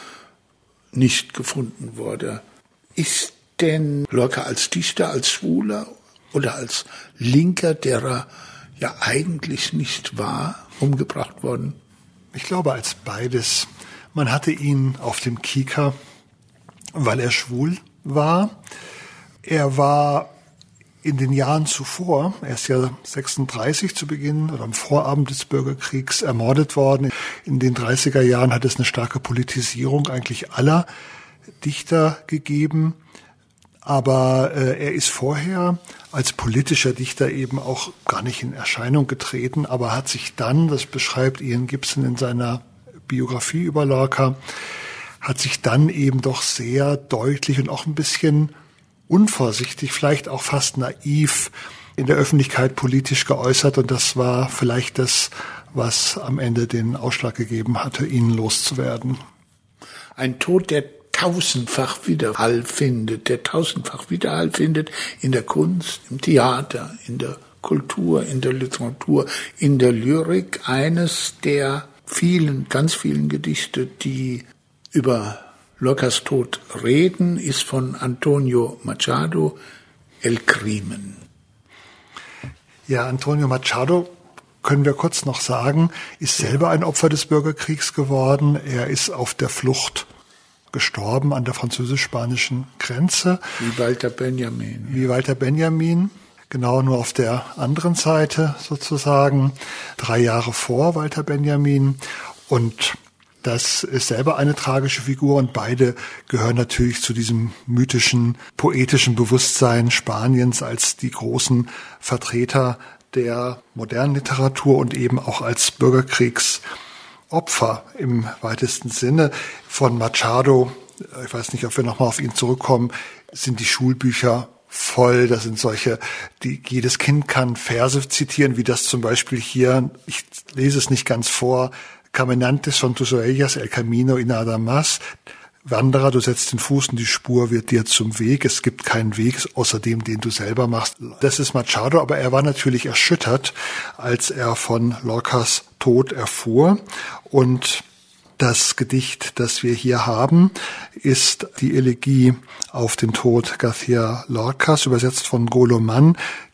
nicht gefunden wurde. Ist denn Lorca als Dichter, als Schwuler oder als Linker, der er ja eigentlich nicht war, umgebracht worden? Ich glaube als beides. Man hatte ihn auf dem Kieker, weil er schwul war. Er war in den Jahren zuvor, er ist ja sechsunddreißig zu Beginn oder am Vorabend des Bürgerkriegs ermordet worden. In den dreißiger Jahren hat es eine starke Politisierung eigentlich aller Dichter gegeben. Aber äh, er ist vorher als politischer Dichter eben auch gar nicht in Erscheinung getreten, aber hat sich dann, das beschreibt Ian Gibson in seiner Biografie über Lorca, hat sich dann eben doch sehr deutlich und auch ein bisschen unvorsichtig, vielleicht auch fast naiv in der Öffentlichkeit politisch geäußert. Und das war vielleicht das, was am Ende den Ausschlag gegeben hatte, ihn loszuwerden. Ein Tod, der tausendfach Widerhall findet, der tausendfach Widerhall findet in der Kunst, im Theater, in der Kultur, in der Literatur, in der Lyrik. Eines der vielen, ganz vielen Gedichte, die über Lorcas Tod reden, ist von Antonio Machado, El Crimen. Ja, Antonio Machado, können wir kurz noch sagen, ist selber ein Opfer des Bürgerkriegs geworden. Er ist auf der Flucht gestorben an der französisch-spanischen Grenze. Wie Walter Benjamin. Wie Walter Benjamin, genau, nur auf der anderen Seite sozusagen, drei Jahre vor Walter Benjamin. Und das ist selber eine tragische Figur und beide gehören natürlich zu diesem mythischen, poetischen Bewusstsein Spaniens als die großen Vertreter der modernen Literatur und eben auch als Bürgerkriegs Opfer im weitesten Sinne. Von Machado, ich weiß nicht, ob wir nochmal auf ihn zurückkommen, sind die Schulbücher voll. Das sind solche, die jedes Kind kann Verse zitieren, wie das zum Beispiel hier, ich lese es nicht ganz vor, Caminantes son tus orillas, el camino y nada más. Wanderer, du setzt den Fuß in die Spur, wird dir zum Weg. Es gibt keinen Weg außer dem, den du selber machst. Das ist Machado, aber er war natürlich erschüttert, als er von Lorcas Tod erfuhr. Und das Gedicht, das wir hier haben, ist die Elegie auf den Tod García Lorcas, übersetzt von Golo Mann.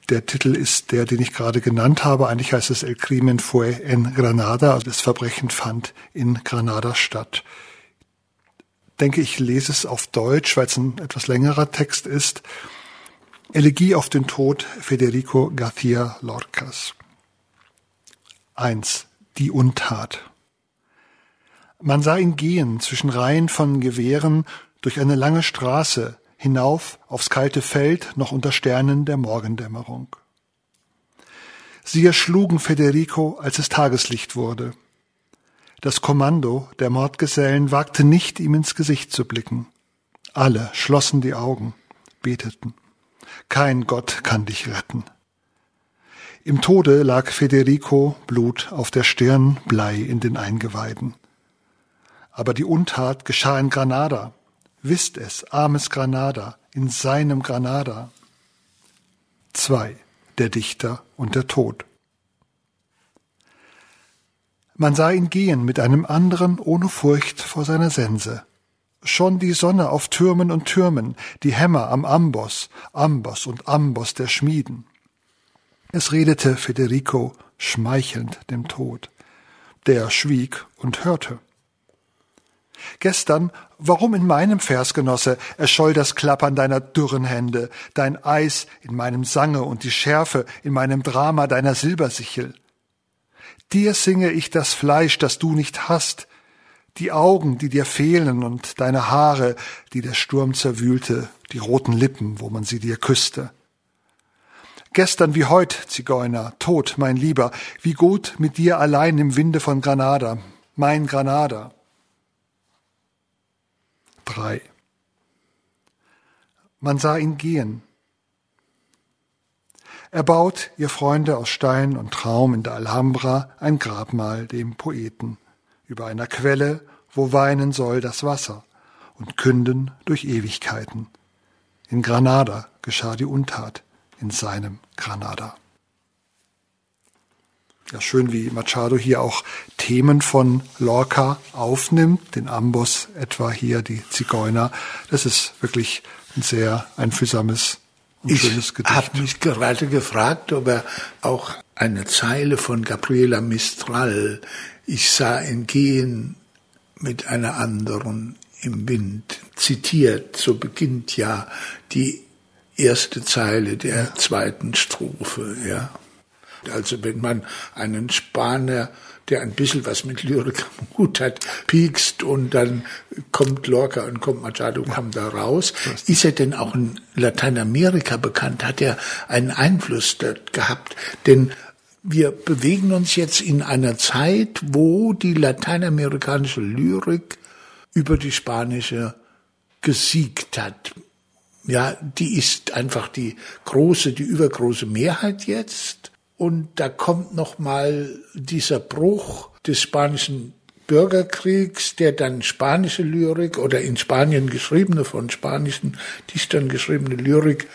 Der Titel ist der, den ich gerade genannt habe. Eigentlich heißt es El Crimen fue en Granada, also das Verbrechen fand in Granada statt. Ich denke, ich lese es auf Deutsch, weil es ein etwas längerer Text ist. Elegie auf den Tod Federico García Lorcas. eins. Die Untat. Man sah ihn gehen zwischen Reihen von Gewehren durch eine lange Straße, hinauf aufs kalte Feld, noch unter Sternen der Morgendämmerung. Sie erschlugen Federico, als es Tageslicht wurde. Das Kommando der Mordgesellen wagte nicht, ihm ins Gesicht zu blicken. Alle schlossen die Augen, beteten. Kein Gott kann dich retten. Im Tode lag Federico, Blut auf der Stirn, Blei in den Eingeweiden. Aber die Untat geschah in Granada. Wisst es, armes Granada, in seinem Granada. Zwei. Der Dichter und der Tod. Man sah ihn gehen mit einem anderen ohne Furcht vor seiner Sense. Schon die Sonne auf Türmen und Türmen, die Hämmer am Amboss, Amboss und Amboss der Schmieden. Es redete Federico schmeichelnd dem Tod. Der schwieg und hörte. Gestern, warum in meinem Versgenosse erscholl das Klappern deiner dürren Hände, dein Eis in meinem Sange und die Schärfe in meinem Drama deiner Silbersichel? Dir singe ich das Fleisch, das du nicht hast, die Augen, die dir fehlen und deine Haare, die der Sturm zerwühlte, die roten Lippen, wo man sie dir küsste. Gestern wie heut, Zigeuner, tot, mein Lieber, wie gut mit dir allein im Winde von Granada, mein Granada. Drei. Man sah ihn gehen. Er baut, ihr Freunde aus Stein und Traum in der Alhambra, ein Grabmal dem Poeten, über einer Quelle, wo weinen soll das Wasser und künden durch Ewigkeiten. In Granada geschah die Untat, in seinem Granada. Ja, schön, wie Machado hier auch Themen von Lorca aufnimmt, den Amboss etwa hier, die Zigeuner. Das ist wirklich ein sehr einfühlsames und ich schönes Gedicht. Ich habe mich gerade gefragt, ob er auch eine Zeile von Gabriela Mistral, ich sah ihn gehen mit einer anderen im Wind, zitiert. So beginnt ja die erste Zeile der ja. zweiten Strophe, ja. Also wenn man einen Spanier, der ein bisschen was mit Lyrik am Hut hat, piekst und dann kommt Lorca und kommt Machado, ja. kommt da raus. Ist er denn auch in Lateinamerika bekannt? Hat er einen Einfluss dort gehabt? Denn wir bewegen uns jetzt in einer Zeit, wo die lateinamerikanische Lyrik über die spanische gesiegt hat. Ja, die ist einfach die große, die übergroße Mehrheit jetzt. Und da kommt noch mal dieser Bruch des spanischen Bürgerkriegs, der dann spanische Lyrik oder in Spanien geschriebene, von spanischen Dichtern geschriebene Lyrik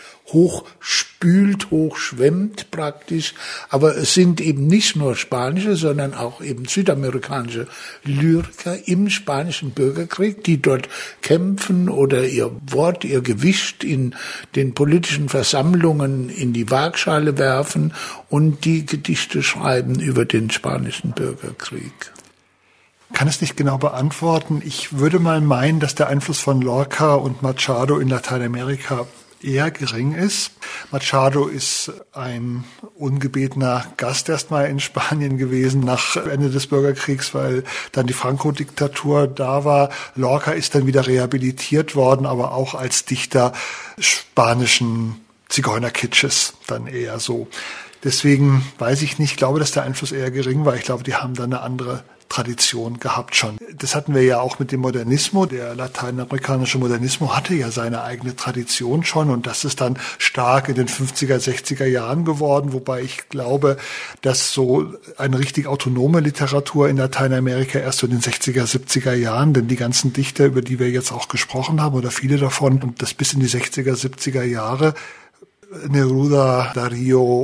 hochspült, hochschwemmt praktisch. Aber es sind eben nicht nur spanische, sondern auch eben südamerikanische Lyriker im spanischen Bürgerkrieg, die dort kämpfen oder ihr Wort, ihr Gewicht in den politischen Versammlungen in die Waagschale werfen und die Gedichte schreiben über den spanischen Bürgerkrieg. Kann es nicht genau beantworten. Ich würde mal meinen, dass der Einfluss von Lorca und Machado in Lateinamerika eher gering ist. Machado ist ein ungebetener Gast erstmal in Spanien gewesen nach Ende des Bürgerkriegs, weil dann die Franco-Diktatur da war. Lorca ist dann wieder rehabilitiert worden, aber auch als Dichter spanischen Zigeunerkitsches dann eher so. Deswegen weiß ich nicht, ich glaube, dass der Einfluss eher gering war. Ich glaube, die haben dann eine andere Tradition gehabt schon. Das hatten wir ja auch mit dem Modernismo. Der lateinamerikanische Modernismo hatte ja seine eigene Tradition schon und das ist dann stark in den fünfziger, sechziger Jahren geworden, wobei ich glaube, dass so eine richtig autonome Literatur in Lateinamerika erst so in den sechziger, siebziger Jahren, denn die ganzen Dichter, über die wir jetzt auch gesprochen haben oder viele davon und das bis in die sechziger, siebziger Jahre, Neruda, Darío,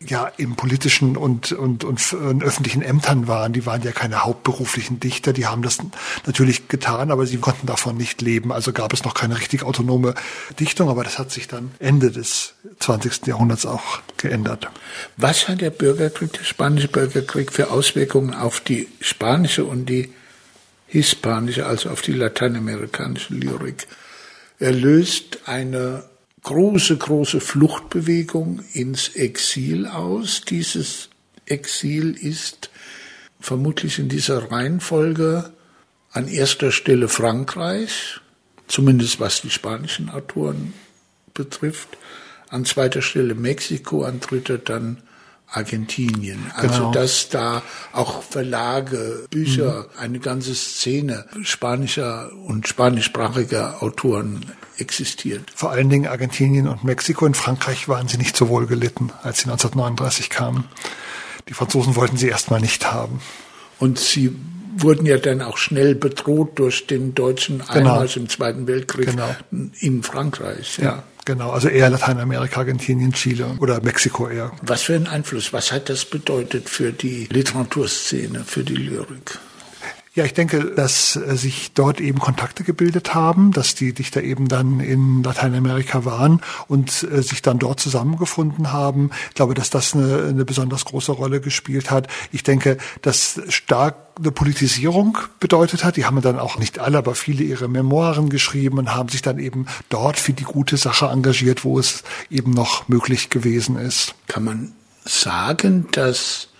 ja im politischen und, und, und, und öffentlichen Ämtern waren. Die waren ja keine hauptberuflichen Dichter, die haben das natürlich getan, aber sie konnten davon nicht leben. Also gab es noch keine richtig autonome Dichtung, aber das hat sich dann Ende des zwanzigsten Jahrhunderts auch geändert. Was hat der Bürgerkrieg, der spanische Bürgerkrieg, für Auswirkungen auf die spanische und die hispanische, also auf die lateinamerikanische Lyrik? Er löst eine große, große Fluchtbewegung ins Exil aus. Dieses Exil ist vermutlich in dieser Reihenfolge an erster Stelle Frankreich, zumindest was die spanischen Autoren betrifft, an zweiter Stelle Mexiko, an dritter dann Argentinien. Also genau. Dass da auch Verlage, Bücher, mhm. eine ganze Szene spanischer und spanischsprachiger Autoren existiert. Vor allen Dingen Argentinien und Mexiko. In Frankreich waren sie nicht so wohl gelitten, als sie neunzehnhundertneununddreißig kamen. Die Franzosen wollten sie erstmal nicht haben. Und sie wurden ja dann auch schnell bedroht durch den deutschen Einmarsch genau. im Zweiten Weltkrieg genau. in Frankreich. Ja. ja. Genau, also eher Lateinamerika, Argentinien, Chile oder Mexiko eher. Was für einen Einfluss, was hat das bedeutet für die Literaturszene, für die Lyrik? Ja, ich denke, dass sich dort eben Kontakte gebildet haben, dass die Dichter eben dann in Lateinamerika waren und äh, sich dann dort zusammengefunden haben. Ich glaube, dass das eine, eine besonders große Rolle gespielt hat. Ich denke, dass stark eine Politisierung bedeutet hat. Die haben dann auch nicht alle, aber viele ihre Memoiren geschrieben und haben sich dann eben dort für die gute Sache engagiert, wo es eben noch möglich gewesen ist. Kann man sagen, dass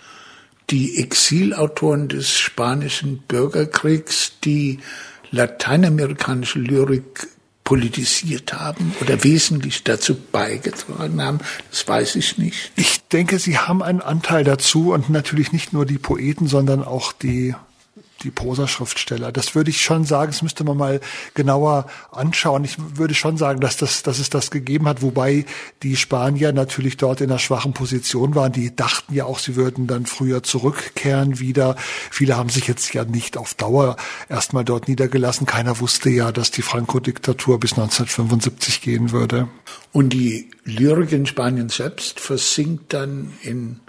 die Exilautoren des spanischen Bürgerkriegs die lateinamerikanische Lyrik politisiert haben oder wesentlich dazu beigetragen haben? Das weiß ich nicht. Ich denke, sie haben einen Anteil dazu und natürlich nicht nur die Poeten, sondern auch die die Prosaschriftsteller. Das würde ich schon sagen, das müsste man mal genauer anschauen. Ich würde schon sagen, dass das, dass es das gegeben hat, wobei die Spanier natürlich dort in einer schwachen Position waren. Die dachten ja auch, sie würden dann früher zurückkehren wieder. Viele haben sich jetzt ja nicht auf Dauer erstmal dort niedergelassen. Keiner wusste ja, dass die Franco-Diktatur bis neunzehnhundertfünfundsiebzig gehen würde. Und die Lyrik in Spanien selbst versinkt dann in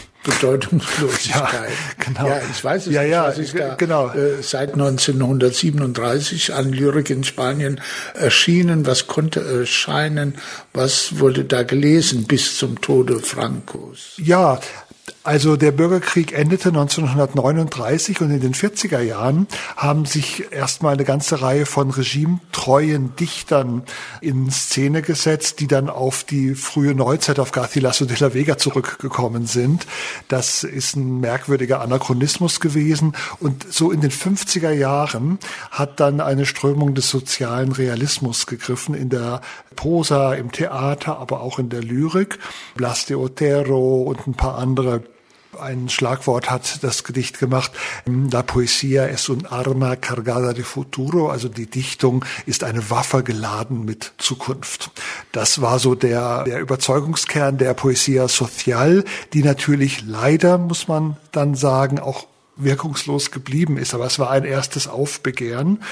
Bedeutungslosigkeit. Ja, genau. Ja, ich weiß es ja, nicht, ja, was ist da genau. äh, seit neunzehnhundertsiebenunddreißig an Lyrik in Spanien erschienen, was konnte erscheinen, was wurde da gelesen bis zum Tode Francos? Ja, also der Bürgerkrieg endete neunzehnhundertneununddreißig und in den vierziger Jahren haben sich erstmal eine ganze Reihe von regimetreuen Dichtern in Szene gesetzt, die dann auf die frühe Neuzeit, auf Garcilaso de la Vega zurückgekommen sind. Das ist ein merkwürdiger Anachronismus gewesen. Und so in den fünfziger Jahren hat dann eine Strömung des sozialen Realismus gegriffen in der Prosa, im Theater, aber auch in der Lyrik. Blas de Otero und ein paar andere. Ein Schlagwort hat das Gedicht gemacht. La poesía es un arma cargada de futuro. Also die Dichtung ist eine Waffe geladen mit Zukunft. Das war so der, der Überzeugungskern der Poesía social, die natürlich leider, muss man dann sagen, auch wirkungslos geblieben ist. Aber es war ein erstes Aufbegehren.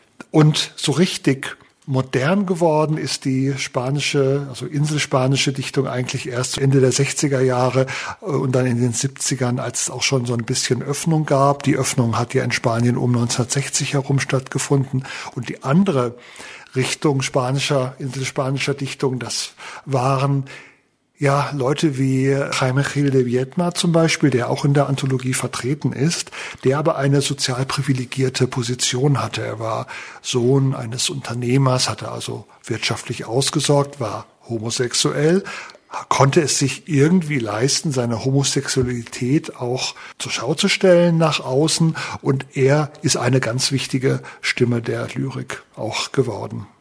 Und so richtig modern geworden ist die spanische, also inselspanische Dichtung eigentlich erst Ende der sechziger Jahre und dann in den siebzigern, als es auch schon so ein bisschen Öffnung gab. Die Öffnung hat ja in Spanien um neunzehnhundertsechzig herum stattgefunden. Und die andere Richtung spanischer, inselspanischer Dichtung, das waren ja, Leute wie Jaime Gil de Viedma zum Beispiel, der auch in der Anthologie vertreten ist, der aber eine sozial privilegierte Position hatte. Er war Sohn eines Unternehmers, hatte also wirtschaftlich ausgesorgt, war homosexuell, konnte es sich irgendwie leisten, seine Homosexualität auch zur Schau zu stellen nach außen. Und er ist eine ganz wichtige Stimme der Lyrik auch geworden.